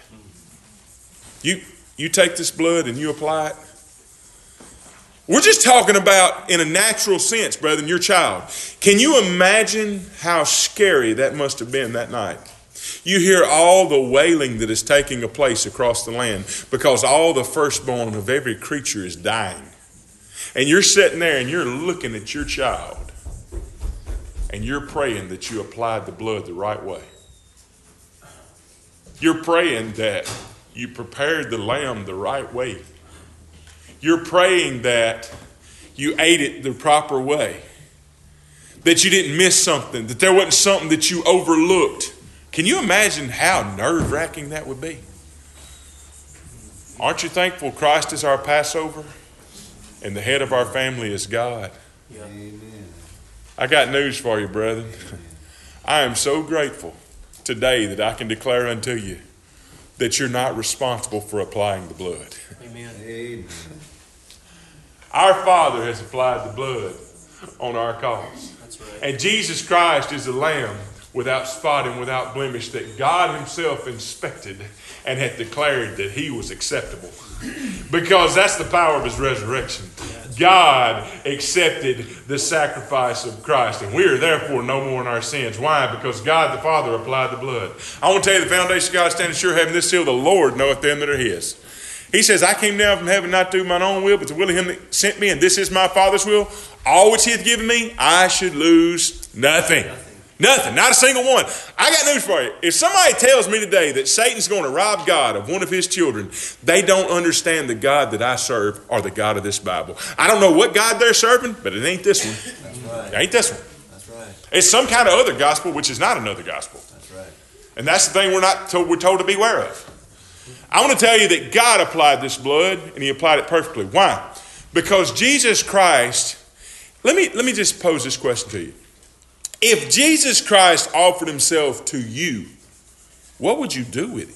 You take this blood and you apply it. We're just talking about in a natural sense, brethren, your child. Can you imagine how scary that must have been that night? You hear all the wailing that is taking place across the land because all the firstborn of every creature is dying. And you're sitting there and you're looking at your child and you're praying that you applied the blood the right way. You're praying that you prepared the lamb the right way. You're praying that you ate it the proper way. That you didn't miss something. That there wasn't something that you overlooked. Can you imagine how nerve-wracking that would be? Aren't you thankful Christ is our Passover and the head of our family is God? Yeah. Amen. I got news for you, brethren. I am so grateful today that I can declare unto you that you're not responsible for applying the blood. Amen. Amen. Our Father has applied the blood. on our cause. That's right. And Jesus Christ is the Lamb without spot and without blemish that God himself inspected and had declared that he was acceptable. Because that's the power of his resurrection. God accepted the sacrifice of Christ, and we are therefore no more in our sins. Why? Because God the Father applied the blood. I want to tell you, the foundation of God standing sure, having this seal, the Lord knoweth them that are his. He says, I came down from heaven not to do mine own will, but the will of him that sent me, and this is my Father's will. All which he hath given me, I should lose nothing. Nothing, not a single one. I got news for you. If somebody tells me today that Satan's going to rob God of one of his children, they don't understand the God that I serve or the God of this Bible. I don't know what God they're serving, but it ain't this one. That's right. It ain't this one. That's right. It's some kind of other gospel, which is not another gospel. That's right. And that's the thing we're told to beware of. I want to tell you that God applied this blood, and he applied it perfectly. Why? Because Jesus Christ, let me just pose this question to you. If Jesus Christ offered himself to you, what would you do with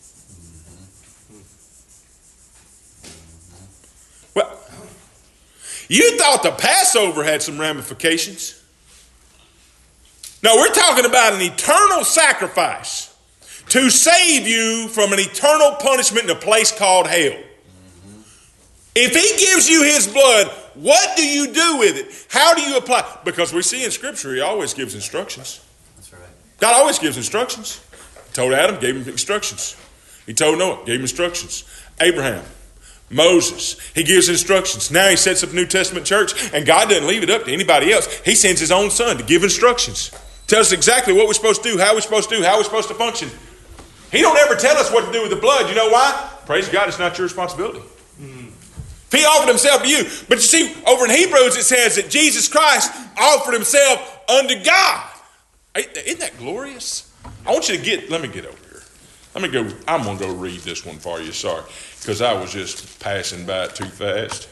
him? Well, you thought the Passover had some ramifications. No, we're talking about an eternal sacrifice to save you from an eternal punishment in a place called hell. If he gives you his blood, what do you do with it? How do you apply? Because we see in Scripture, he always gives instructions. That's right. God always gives instructions. He told Adam, gave him instructions. He told Noah, gave him instructions. Abraham, Moses, he gives instructions. Now he sets up a New Testament church, and God doesn't leave it up to anybody else. He sends his own son to give instructions. Tells us exactly what we're supposed to do, how we're supposed to do, how we're supposed to function. He don't ever tell us what to do with the blood. You know why? Praise God, it's not your responsibility. If he offered himself to you. But you see, over in Hebrews it says that Jesus Christ offered himself unto God. Isn't that glorious? I want you to let me get over here. I'm going to go read this one for you, sorry, because I was just passing by it too fast.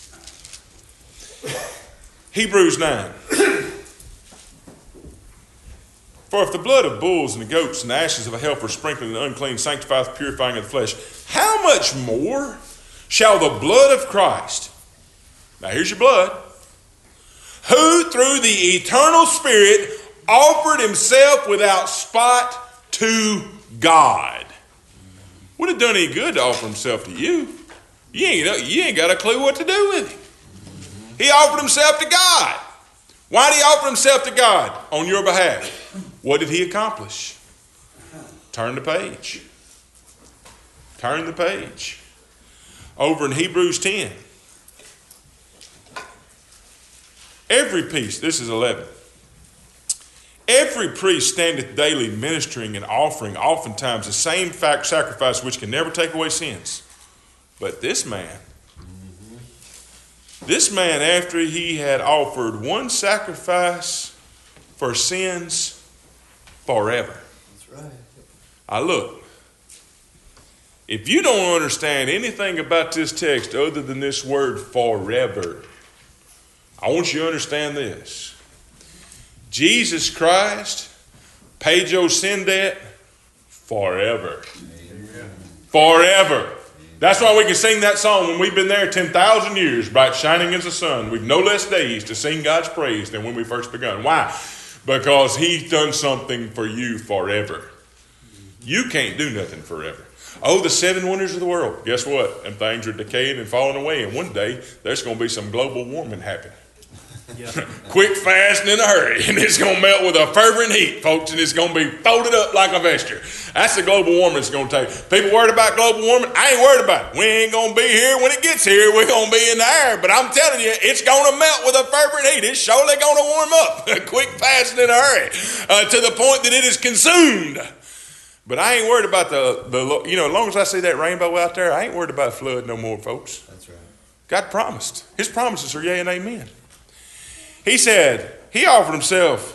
Hebrews 9. For if the blood of bulls and the goats and the ashes of a heifer sprinkled in the unclean sanctifieth the purifying of the flesh, how much more shall the blood of Christ, now here's your blood, who through the eternal Spirit offered himself without spot to God. Would have done any good to offer himself to you. You ain't got a clue what to do with him. He offered himself to God. Why did he offer himself to God on your behalf? What did he accomplish? Turn the page. Turn the page. Over in Hebrews 10. Every priest, this is 11. Every priest standeth daily ministering and offering oftentimes the same sacrifice which can never take away sins. But this man after he had offered one sacrifice for sins forever. That's right. Now look. If you don't understand anything about this text other than this word forever, I want you to understand this. Jesus Christ paid your sin debt forever. Amen. Forever. That's why we can sing that song when we've been there 10,000 years, bright shining as the sun. We've no less days to sing God's praise than when we first begun. Why? Because he's done something for you forever. You can't do nothing forever. Oh, the 7 wonders of the world. Guess what? Them things are decaying and falling away. And one day, there's going to be some global warming happen. Yeah. Quick, fast, and in a hurry. And it's going to melt with a fervent heat, folks. And it's going to be folded up like a vesture. That's the global warming it's going to take. People worried about global warming? I ain't worried about it. We ain't going to be here when it gets here. We're going to be in the air. But I'm telling you, it's going to melt with a fervent heat. It's surely going to warm up. Quick, fast, and in a hurry. To the point that it is consumed. But I ain't worried about as long as I see that rainbow out there, I ain't worried about flood no more, folks. That's right. God promised. His promises are yea and amen. He said he offered himself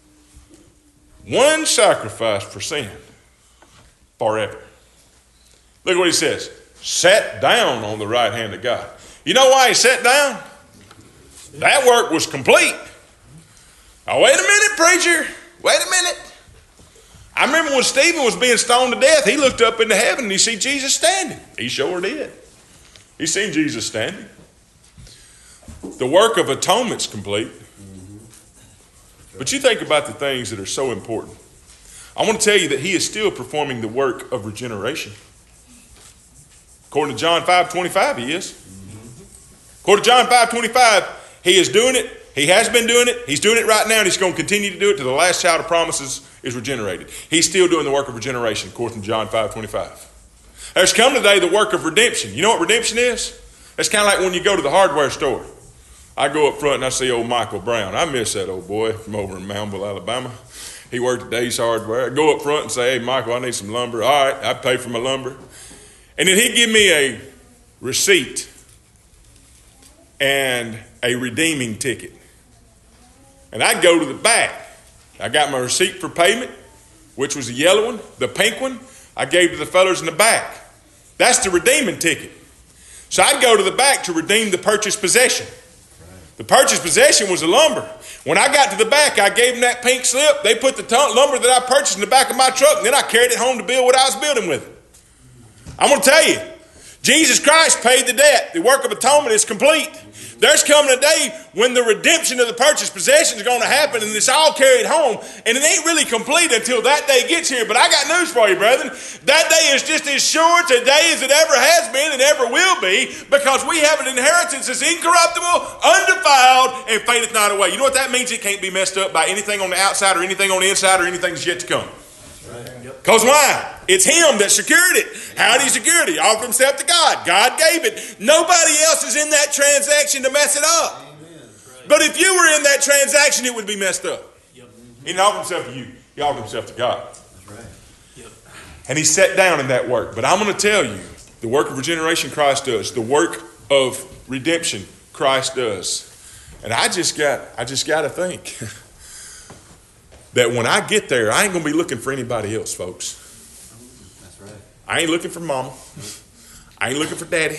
one sacrifice for sin forever. Look at what he says. Sat down on the right hand of God. You know why he sat down? That work was complete. Now, wait a minute, preacher. Wait a minute. I remember when Stephen was being stoned to death, he looked up into heaven and he see Jesus standing. He sure did. He seen Jesus standing. The work of atonement's complete. But you think about the things that are so important. I want to tell you that he is still performing the work of regeneration. According to John 5:25, he is. According to John 5:25, he is doing it. He has been doing it. He's doing it right now, and he's going to continue to do it till the last child of promises is regenerated. He's still doing the work of regeneration, according to John 5:25. There's come today the work of redemption. You know what redemption is? It's kind of like when you go to the hardware store. I go up front and I see old Michael Brown. I miss that old boy from over in Moundville, Alabama. He worked at Days Hardware. I go up front and say, hey, Michael, I need some lumber. All right, I pay for my lumber. And then he'd give me a receipt and a redeeming ticket. And I'd go to the back. I got my receipt for payment, which was the yellow one. The pink one, I gave to the fellas in the back. That's the redeeming ticket. So I'd go to the back to redeem the purchased possession. The purchased possession was the lumber. When I got to the back, I gave them that pink slip. They put the lumber that I purchased in the back of my truck, and then I carried it home to build what I was building with it. I'm going to tell you, Jesus Christ paid the debt. The work of atonement is complete. There's coming a day when the redemption of the purchased possession is going to happen, and it's all carried home, and it ain't really complete until that day gets here. But I got news for you, brethren. That day is just as sure today as it ever has been and ever will be, because we have an inheritance that's incorruptible, undefiled, and fadeth not away. You know what that means? It can't be messed up by anything on the outside or anything on the inside or anything that's yet to come. Because why? It's him that secured it. How did he secure it? He offered himself to God. God gave it. Nobody else is in that transaction to mess it up. But if you were in that transaction, it would be messed up. He didn't offer himself to you. He offered himself to God. And he sat down in that work. But I'm going to tell you, the work of regeneration Christ does. The work of redemption Christ does. And I just got to think that when I get there, I ain't going to be looking for anybody else, folks. That's right. I ain't looking for mama. I ain't looking for daddy.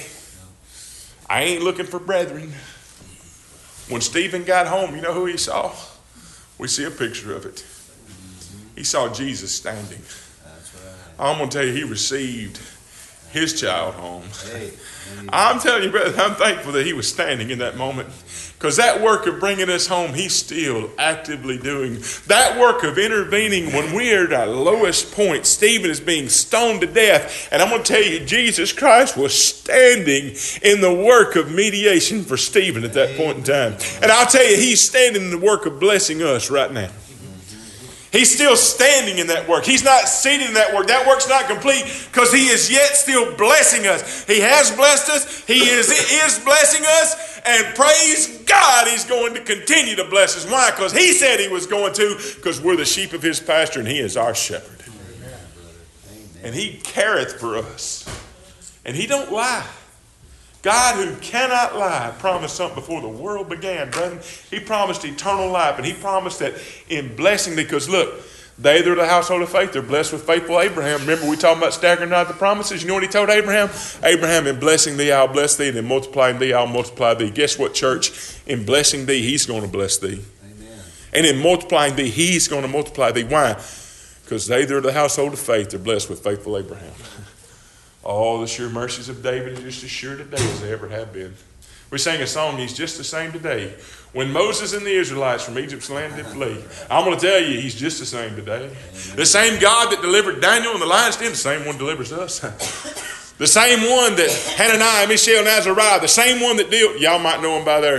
I ain't looking for brethren. When Stephen got home, you know who he saw? We see a picture of it. He saw Jesus standing. That's right. I'm going to tell you, he received his child home. Hey, I'm telling you, brother, I'm thankful that he was standing in that moment. Because that work of bringing us home, he's still actively doing. That work of intervening when we are at our lowest point. Stephen is being stoned to death. And I'm going to tell you, Jesus Christ was standing in the work of mediation for Stephen at that point in time. And I'll tell you, he's standing in the work of blessing us right now. He's still standing in that work. He's not seated in that work. That work's not complete because he is yet still blessing us. He has blessed us. He is blessing us. And praise God, he's going to continue to bless us. Why? Because he said he was going to, because we're the sheep of his pasture and he is our shepherd. Amen. And he careth for us. And he don't lie. God, who cannot lie, promised something before the world began, brethren. He promised eternal life, and he promised that in blessing, because look, they that are the household of faith, they're blessed with faithful Abraham. Remember, we talking about staggering not the promises. You know what he told Abraham? Abraham, in blessing thee, I'll bless thee, and in multiplying thee, I'll multiply thee. Guess what, church? In blessing thee, he's going to bless thee. Amen. And in multiplying thee, he's going to multiply thee. Why? Because they that are the household of faith, they're blessed with faithful Abraham. All the sure mercies of David are just as sure today as they ever have been. We sang a song, he's just the same today. When Moses and the Israelites from Egypt's land did flee, I'm going to tell you, he's just the same today. The same God that delivered Daniel in the lion's den, the same one delivers us. The same one that Hananiah, Mishael, and Azariah, the same one that y'all might know them by their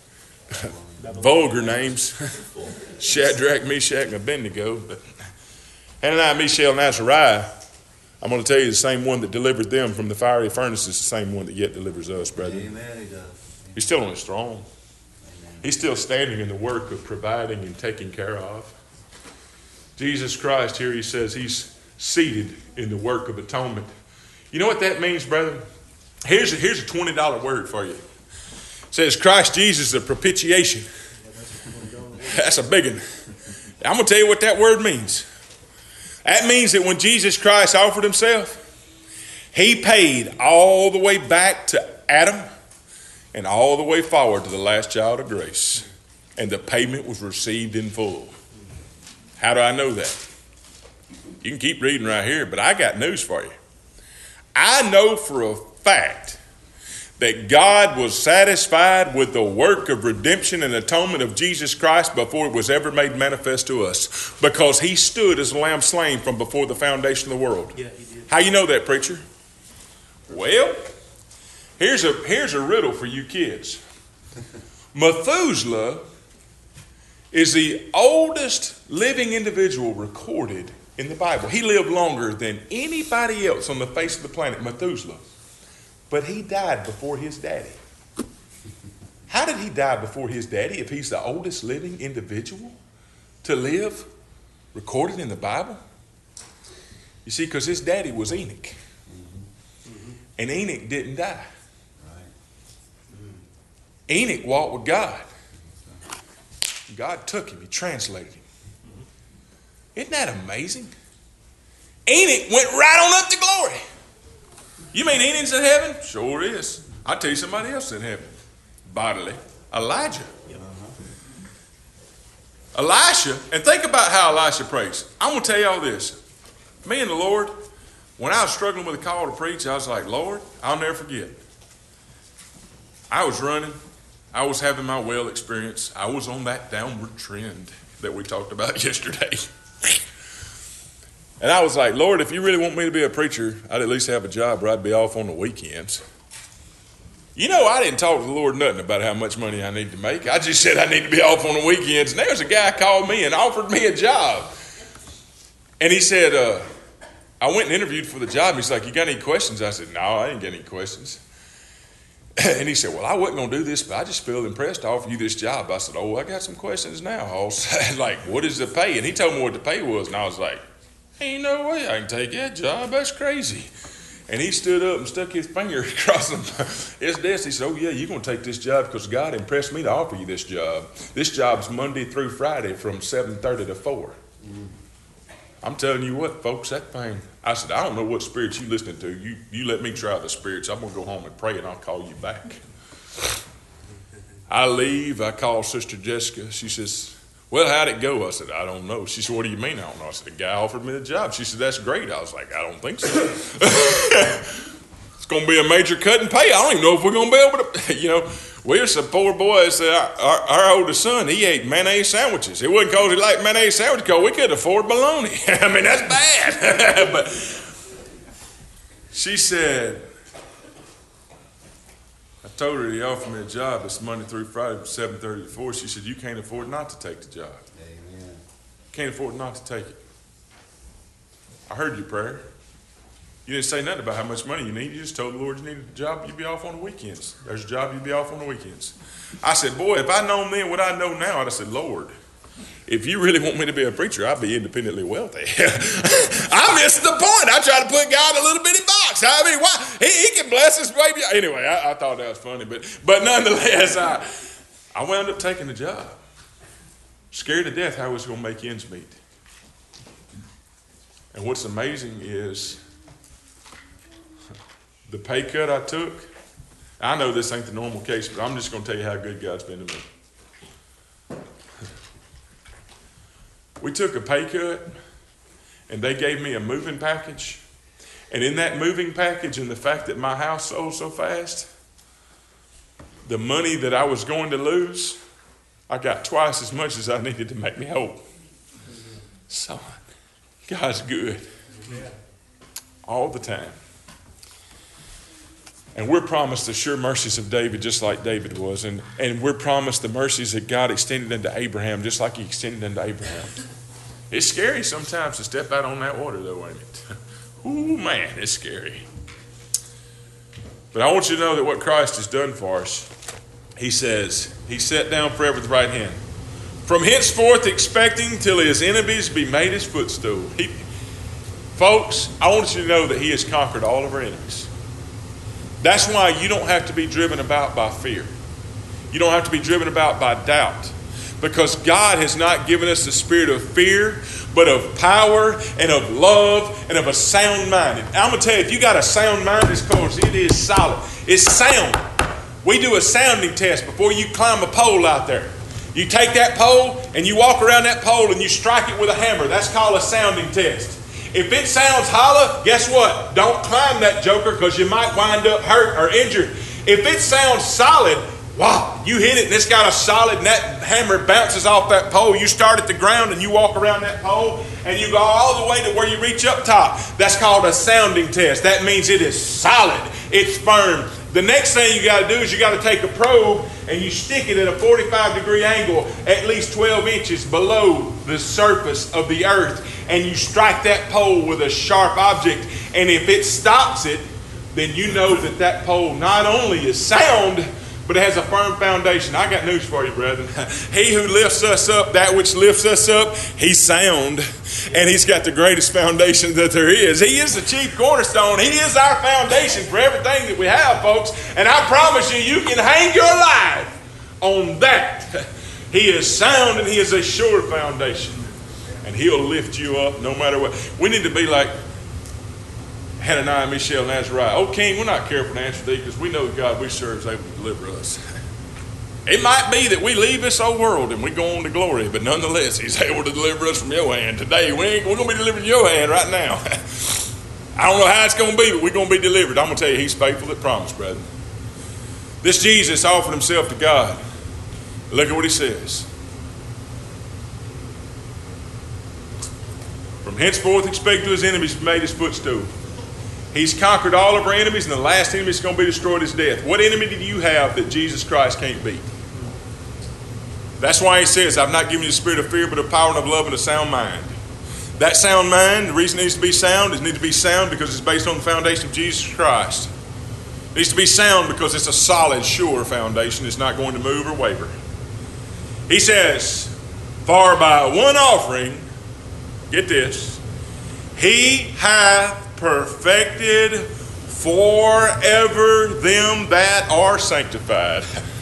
vulgar names. Shadrach, Meshach, and Abednego. But Hananiah, Mishael, and Azariah, I'm going to tell you, the same one that delivered them from the fiery furnace is the same one that yet delivers us, brother. Amen, he does. He's still on his throne. Amen. He's still standing in the work of providing and taking care of. Jesus Christ, here he says, he's seated in the work of atonement. You know what that means, brother? Here's a $20 word for you. It says, Christ Jesus, the propitiation. That's a big one. I'm going to tell you what that word means. That means that when Jesus Christ offered himself, he paid all the way back to Adam and all the way forward to the last child of grace. And the payment was received in full. How do I know that? You can keep reading right here, but I got news for you. I know for a fact that God was satisfied with the work of redemption and atonement of Jesus Christ before it was ever made manifest to us, because he stood as a lamb slain from before the foundation of the world. Yeah, he did. How you know that, preacher? Well, here's a riddle for you kids. Methuselah is the oldest living individual recorded in the Bible. He lived longer than anybody else on the face of the planet, Methuselah. But he died before his daddy. How did he die before his daddy if he's the oldest living individual to live recorded in the Bible? You see, because his daddy was Enoch. And Enoch didn't die. Enoch walked with God. God took him. He translated him. Isn't that amazing? Enoch went right on up to glory. You mean Enoch's in heaven? Sure is. I'll tell you somebody else in heaven. Bodily. Elijah. Elisha, and think about how Elisha prays. I'm going to tell you all this. Me and the Lord, when I was struggling with a call to preach, I was like, Lord, I'll never forget. I was running. I was having my well experience. I was on that downward trend that we talked about yesterday. And I was like, Lord, if you really want me to be a preacher, I'd at least have a job where I'd be off on the weekends. You know, I didn't talk to the Lord nothing about how much money I need to make. I just said I need to be off on the weekends. And there's a guy called me and offered me a job. And he said, I went and interviewed for the job. He's like, you got any questions? I said, no, I ain't got any questions. And he said, well, I wasn't going to do this, but I just feel impressed to offer you this job. I said, oh, I got some questions now, Hoss. Like, what is the pay? And he told me what the pay was. And I was like, ain't no way I can take that job. That's crazy. And he stood up and stuck his finger across his desk. He said, oh, yeah, you're going to take this job because God impressed me to offer you this job. This job's Monday through Friday from 7:30 to 4. I'm telling you what, folks, that thing, I said, I don't know what spirits you listening to. You let me try the spirits. I'm going to go home and pray, and I'll call you back. I leave. I call Sister Jessica. She says, well, how'd it go? I said, I don't know. She said, what do you mean I don't know? I said, the guy offered me the job. She said, that's great. I was like, I don't think so. It's going to be a major cut in pay. I don't even know if we're going to be able to, we're some poor boys. Our oldest son, he ate mayonnaise sandwiches. It wasn't because he liked mayonnaise sandwiches, because we couldn't afford bologna. I mean, that's bad. But she said, I told her he offered me a job. It's Monday through Friday from 7:30 to 4. She said, you can't afford not to take the job. Amen. Can't afford not to take it. I heard your prayer. You didn't say nothing about how much money you need. You just told the Lord you needed a job, you'd be off on the weekends. There's a job, you'd be off on the weekends. I said, boy, if I'd known then what I know now, I'd have said, Lord, if you really want me to be a preacher, I'd be independently wealthy. I missed the point. I try to put God in a little bitty box. I mean, why? He can bless us, baby. Anyway, I thought that was funny. But nonetheless, I wound up taking the job. Scared to death how I was going to make ends meet. And what's amazing is the pay cut I took. I know this ain't the normal case, but I'm just going to tell you how good God's been to me. We took a pay cut, and they gave me a moving package. And in that moving package and the fact that my house sold so fast, the money that I was going to lose, I got twice as much as I needed to make me whole. So, God's good. All the time. And we're promised the sure mercies of David just like David was. And we're promised the mercies that God extended unto Abraham just like he extended unto Abraham. It's scary sometimes to step out on that water though, ain't it? Ooh, man, it's scary. But I want you to know that what Christ has done for us, he says, he sat down forever at the right hand. From henceforth expecting till his enemies be made his footstool. Folks, I want you to know that he has conquered all of our enemies. That's why you don't have to be driven about by fear. You don't have to be driven about by doubt. Because God has not given us the spirit of fear, but of power and of love and of a sound mind. And I'm going to tell you, if you got a sound mind, it's because it is solid. It's sound. We do a sounding test before you climb a pole out there. You take that pole and you walk around that pole and you strike it with a hammer. That's called a sounding test. If it sounds hollow, guess what? Don't climb that joker because you might wind up hurt or injured. If it sounds solid, wow, you hit it and it's got a solid, and that hammer bounces off that pole. You start at the ground and you walk around that pole and you go all the way to where you reach up top. That's called a sounding test. That means it is solid. It's firm. The next thing you got to do is you got to take a probe and you stick it at a 45-degree angle at least 12 inches below the surface of the earth, and you strike that pole with a sharp object. And if it stops it, then you know that that pole not only is sound, but it has a firm foundation. I got news for you, brethren. He who lifts us up, that which lifts us up, he's sound. And he's got the greatest foundation that there is. He is the chief cornerstone. He is our foundation for everything that we have, folks. And I promise you, you can hang your life on that. He is sound and he is a sure foundation. And he'll lift you up no matter what. We need to be like Hananiah, Mishael, and Azariah. Oh, King, we're not careful to answer thee because we know the God we serve is able to deliver us. It might be that we leave this old world and we go on to glory, but nonetheless, he's able to deliver us from your hand. Today, we're going to be delivered in your hand right now. I don't know how it's going to be, but we're going to be delivered. I'm going to tell you, he's faithful that promised, brother. This Jesus offered himself to God. Look at what he says. From henceforth expect to his enemies to be made his footstool. He's conquered all of our enemies, and the last enemy that's going to be destroyed is death. What enemy do you have that Jesus Christ can't beat? That's why he says, I've not given you the spirit of fear, but of power and of love and a sound mind. That sound mind, the reason it needs to be sound, is it needs to be sound because it's based on the foundation of Jesus Christ. It needs to be sound because it's a solid, sure foundation. It's not going to move or waver. He says, for by one offering, get this, he hath perfected forever them that are sanctified.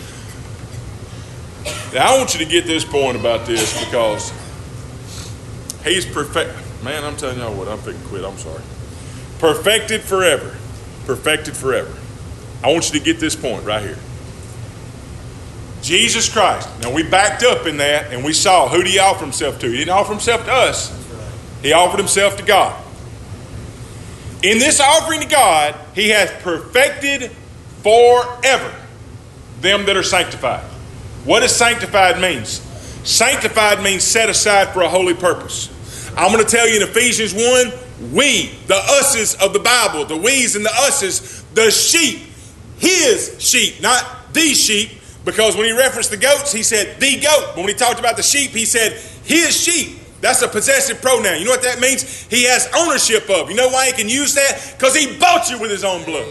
Now, I want you to get this point about this because he's perfect. Man, I'm telling y'all what, I'm finna quit. I'm sorry. Perfected forever. Perfected forever. I want you to get this point right here. Jesus Christ. Now, we backed up in that and we saw who did he offer himself to? He didn't offer himself to us. He offered himself to God. In this offering to God, he hath perfected forever them that are sanctified. What does sanctified means? Sanctified means set aside for a holy purpose. I'm going to tell you in Ephesians 1, we, the us's of the Bible, the we's and the us's, the sheep, his sheep, not these sheep, because when he referenced the goats, he said the goat. But when he talked about the sheep, he said his sheep. That's a possessive pronoun. You know what that means? He has ownership of. You know why he can use that? Because he bought you with his own blood.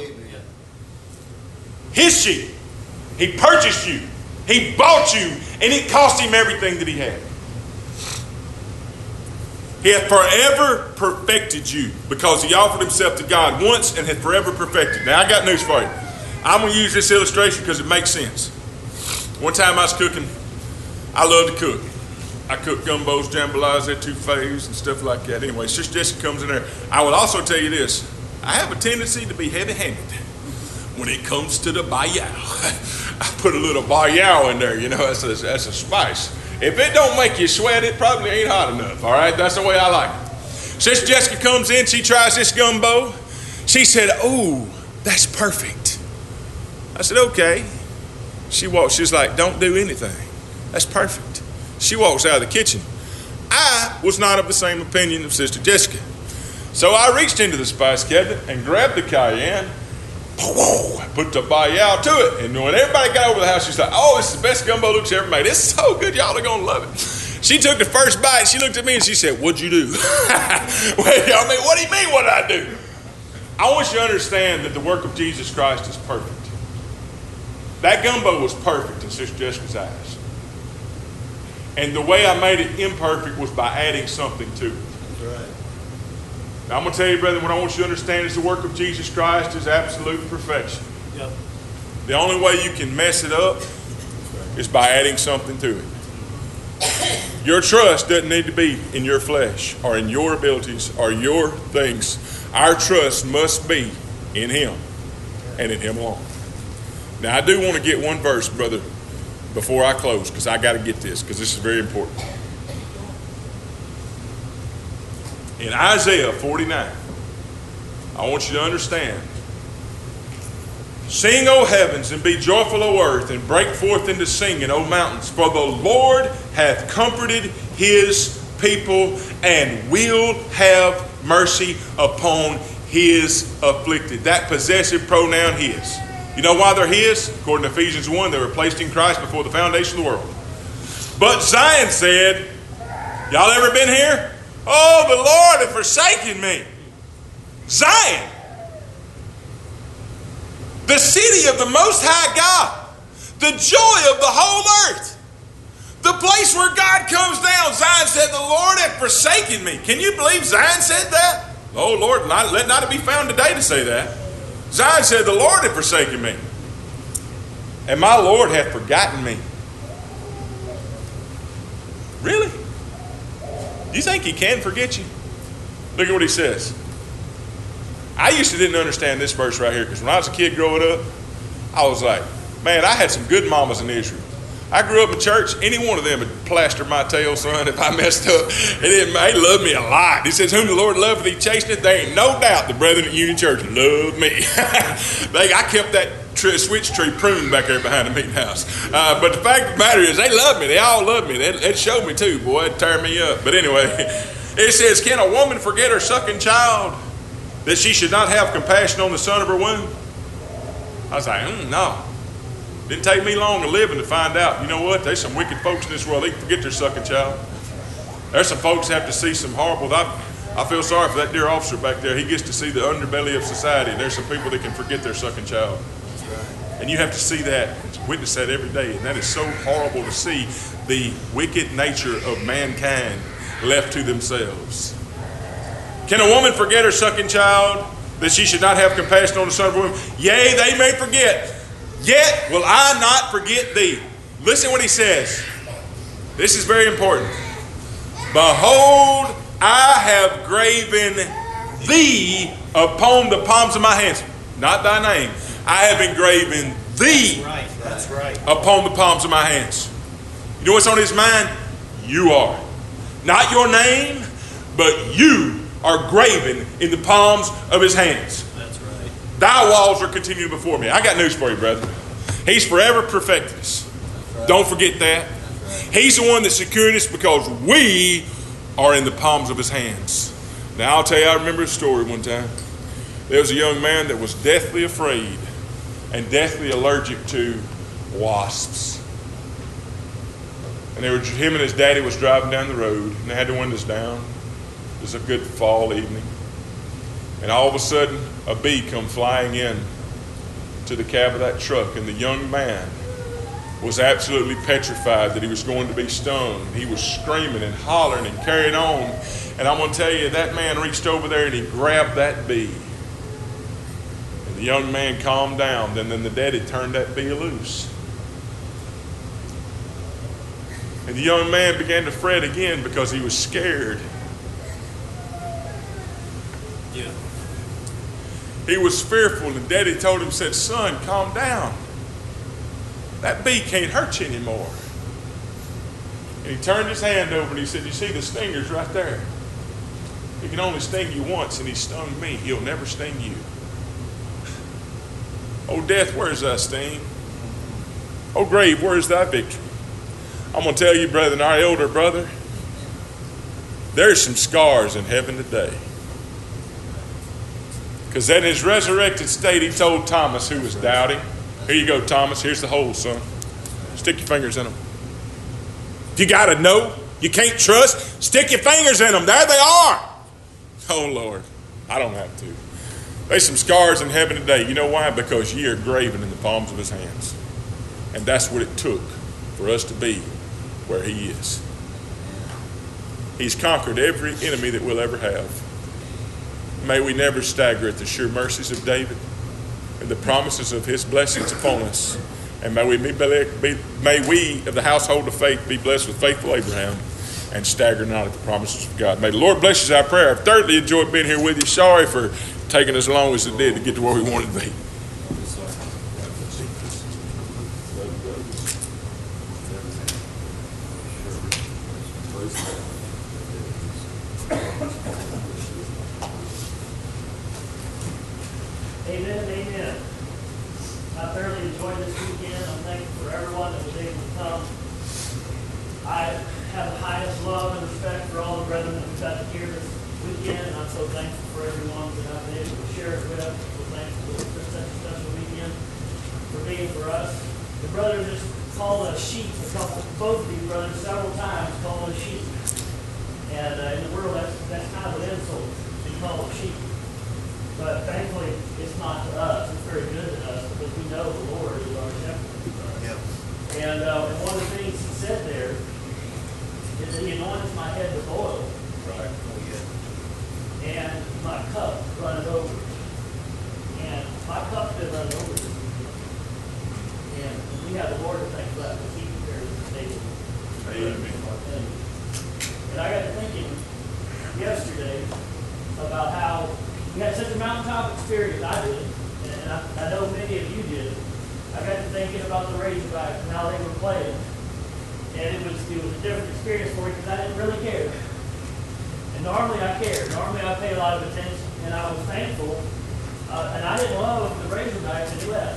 His sheep. He purchased you. He bought you, and it cost him everything that he had. He hath forever perfected you because he offered himself to God once and hath forever perfected. Now, I got news for you. I'm going to use this illustration because it makes sense. One time I was cooking. I love to cook. I cook gumbos, jambalas, etouffees, and stuff like that. Anyway, Sister Jessica comes in there. I will also tell you this. I have a tendency to be heavy-handed when it comes to the bayou. I put a little bayou in there, you know, that's a spice. If it don't make you sweat, it probably ain't hot enough, all right? That's the way I like it. Sister Jessica comes in, she tries this gumbo. She said, oh, that's perfect. I said, okay. She walks, she's like, don't do anything. That's perfect. She walks out of the kitchen. I was not of the same opinion of Sister Jessica. So I reached into the spice cabinet and grabbed the cayenne, put the bayou to it. And when everybody got over the house, she's like, oh, this is the best gumbo Luke's ever made. It's so good, y'all are going to love it. She took the first bite. She looked at me and she said, what'd you do? Well, I mean, what do you mean, what did I do? I want you to understand that the work of Jesus Christ is perfect. That gumbo was perfect in Sister Jessica's eyes. And the way I made it imperfect was by adding something to it. That's right. Now, I'm going to tell you, brethren, what I want you to understand is the work of Jesus Christ is absolute perfection. Yep. The only way you can mess it up is by adding something to it. Your trust doesn't need to be in your flesh or in your abilities or your things. Our trust must be in Him and in Him alone. Now, I do want to get one verse, brother, before I close, because I got to get this, because this is very important. In Isaiah 49, I want you to understand, Sing, O heavens, and be joyful, O earth, and break forth into singing, O mountains. For the Lord hath comforted his people, and will have mercy upon his afflicted. That possessive pronoun, his. You know why they're his? According to Ephesians 1, they were placed in Christ before the foundation of the world. But Zion said, y'all ever been here? Oh, the Lord hath forsaken me. Zion, the city of the Most High God, the joy of the whole earth, the place where God comes down. Zion said, the Lord hath forsaken me. Can you believe Zion said that? Oh, Lord, let not it be found today to say that. Zion said, the Lord hath forsaken me, and my Lord hath forgotten me. Really? Do you think he can forget you? Look at what he says. I used to didn't understand this verse right here, because when I was a kid growing up, I was like, man, I had some good mamas in Israel. I grew up in church. Any one of them would plaster my tail, son, if I messed up. They loved me a lot. He says, whom the Lord loveth, he chasteneth. There ain't no doubt the brethren at Union Church love me. I kept that switch tree pruned back there behind the meeting house. But the fact of the matter is, they love me. They all love me. They'd show me too, boy. It'd tear me up. But anyway, it says, can a woman forget her sucking child, that she should not have compassion on the son of her womb? I was like, no. Didn't take me long to live and to find out, you know what? There's some wicked folks in this world. They can forget their sucking child. There's some folks that have to see some horrible. I feel sorry for that dear officer back there. He gets to see the underbelly of society. And there's some people that can forget their sucking child. And you have to see that, witness that every day. And that is so horrible to see the wicked nature of mankind left to themselves. Can a woman forget her sucking child, that she should not have compassion on the son of a woman? Yea, they may forget. Yet will I not forget thee. Listen what he says. This is very important. Behold, I have graven thee upon the palms of my hands. Not thy name. I have engraven thee That's right. upon the palms of my hands. You know what's on his mind? You are. Not your name, but you are graven in the palms of his hands. That's right. Thy walls are continuing before me. I got news for you, brother. He's forever perfected us. Don't forget that. He's the one that's securing us because we are in the palms of his hands. Now, I'll tell you, I remember a story one time. There was a young man that was deathly afraid and deathly allergic to wasps. And him and his daddy was driving down the road, and they had the windows down. It was a good fall evening. And all of a sudden, a bee come flying in to the cab of that truck, and the young man was absolutely petrified that he was going to be stung. He was screaming and hollering and carrying on. And I'm going to tell you, that man reached over there and he grabbed that bee. And the young man calmed down. And then the daddy turned that bee loose. And the young man began to fret again because he was scared. Yeah. He was fearful, and Daddy told him, said, son, calm down. That bee can't hurt you anymore. And he turned his hand over and he said, you see the stingers right there? He can only sting you once, and he stung me. He'll never sting you. Oh, death, where's thy sting? Oh, grave, where's thy victory? I'm going to tell you, brethren, our elder brother, there's some scars in heaven today. Because in his resurrected state, he told Thomas, who was doubting, here you go, Thomas, here's the holes, son. Stick your fingers in them. If you got to know, you can't trust, stick your fingers in them. There they are. Oh, Lord, I don't have to. There's some scars in heaven today. You know why? Because ye are graven in the palms of his hands. And that's what it took for us to be where he is. He's conquered every enemy that we'll ever have. May we never stagger at the sure mercies of David and the promises of his blessings upon us. And may we of the household of faith be blessed with faithful Abraham and stagger not at the promises of God. May the Lord bless you, our prayer. I've thoroughly enjoyed being here with you. Sorry for taking as long as it did to get to where we wanted to be. Amen, amen. I have the highest love and respect for all the brethren that we've got here this weekend, and I'm so thankful for everyone that I've been able to share it with. I'm so thankful for such a special weekend for being for us. The brother just called us sheep. Both of these brothers several times called us sheep. And in the world, that's kind of an insult to be called sheep. But thankfully, it's not to us. It's very good to us because we know the Lord is our shepherd. Yep. And one of the things he said there is that he anoints my head with oil. Right. And my cup runneth over. And my cup's been running over. And we have the Lord to thank for that because he prepares the table. Amen. And I got to thinking yesterday about how we had such a mountaintop experience. I did, and I know many of you did. I got to thinking about the Razorbacks and how they were playing, and it was a different experience for me because I didn't really care. And normally I care. Normally I pay a lot of attention, and I was thankful. And I didn't love the Razorbacks any less.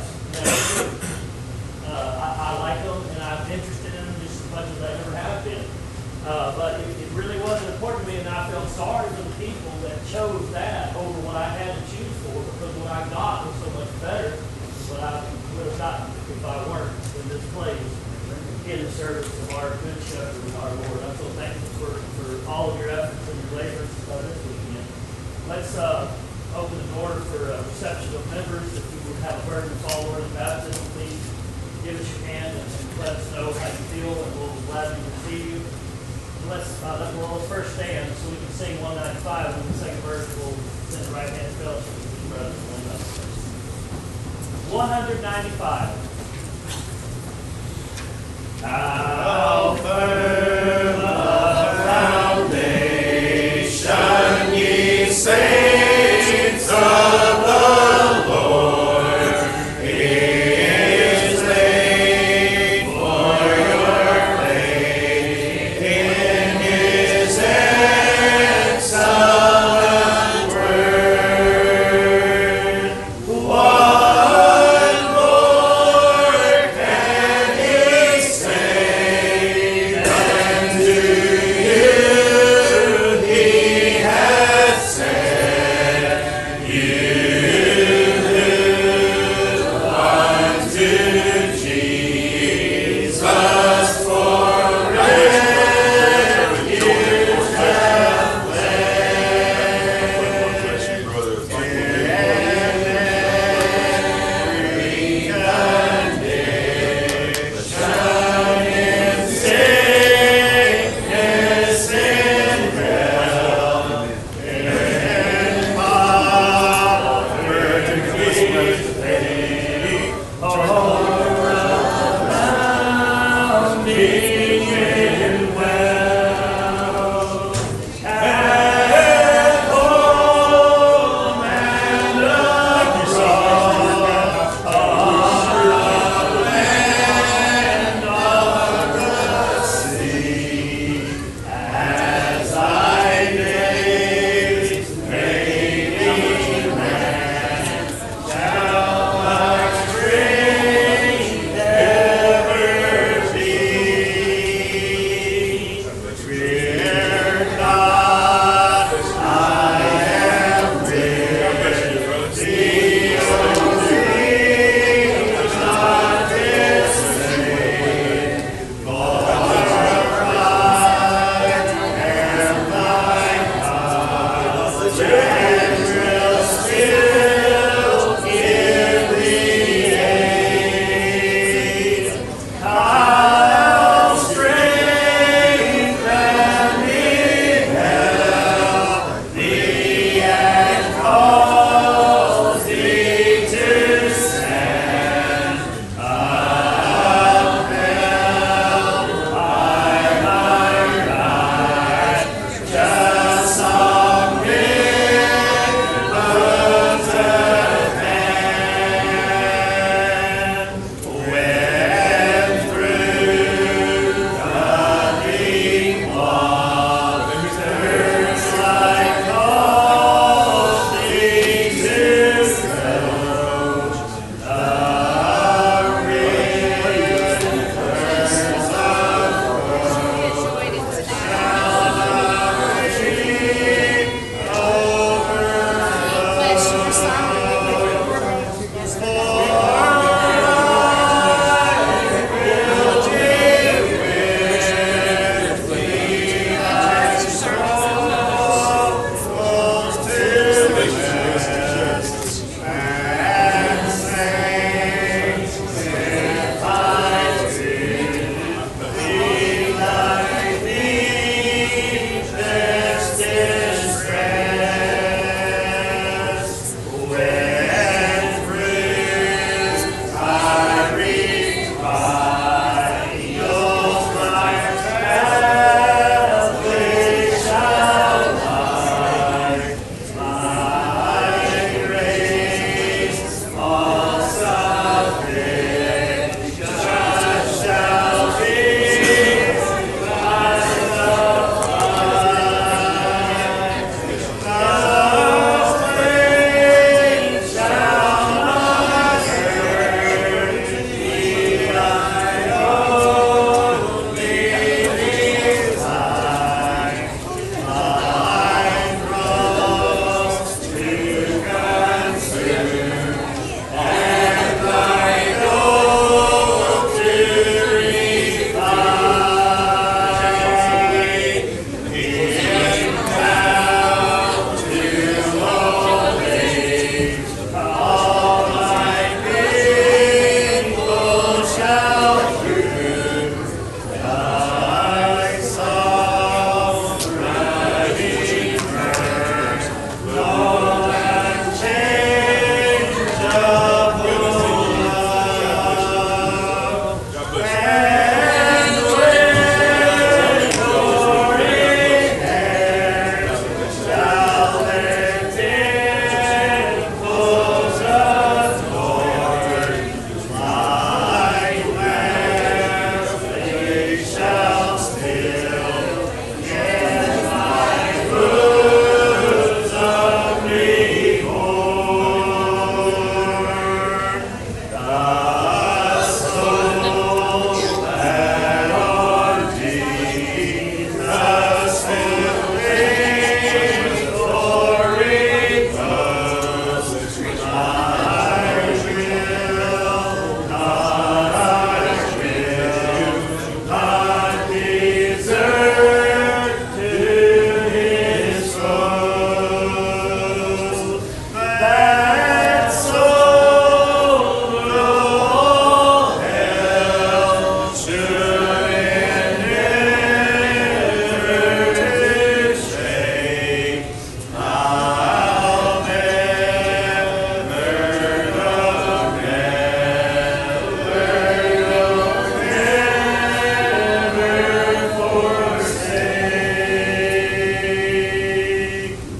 I like them, and I'm interested in them just as much as I ever have been. But it really wasn't important to me, and I felt sorry for the people that chose that over what I had to choose for, because what I got was so much better than what I would have gotten if I weren't in this place in the service of our good shepherd and our Lord. I'm so thankful for all of your efforts and your labors this weekend. Let's open the door for reception of members. If you would have a burden to follow Lord in baptism, please give us your hand and let us know how you feel, and we'll gladly receive you. Let's first stand so we can sing 195, and the second verse will send the right hand fellowship with the brothers. 195.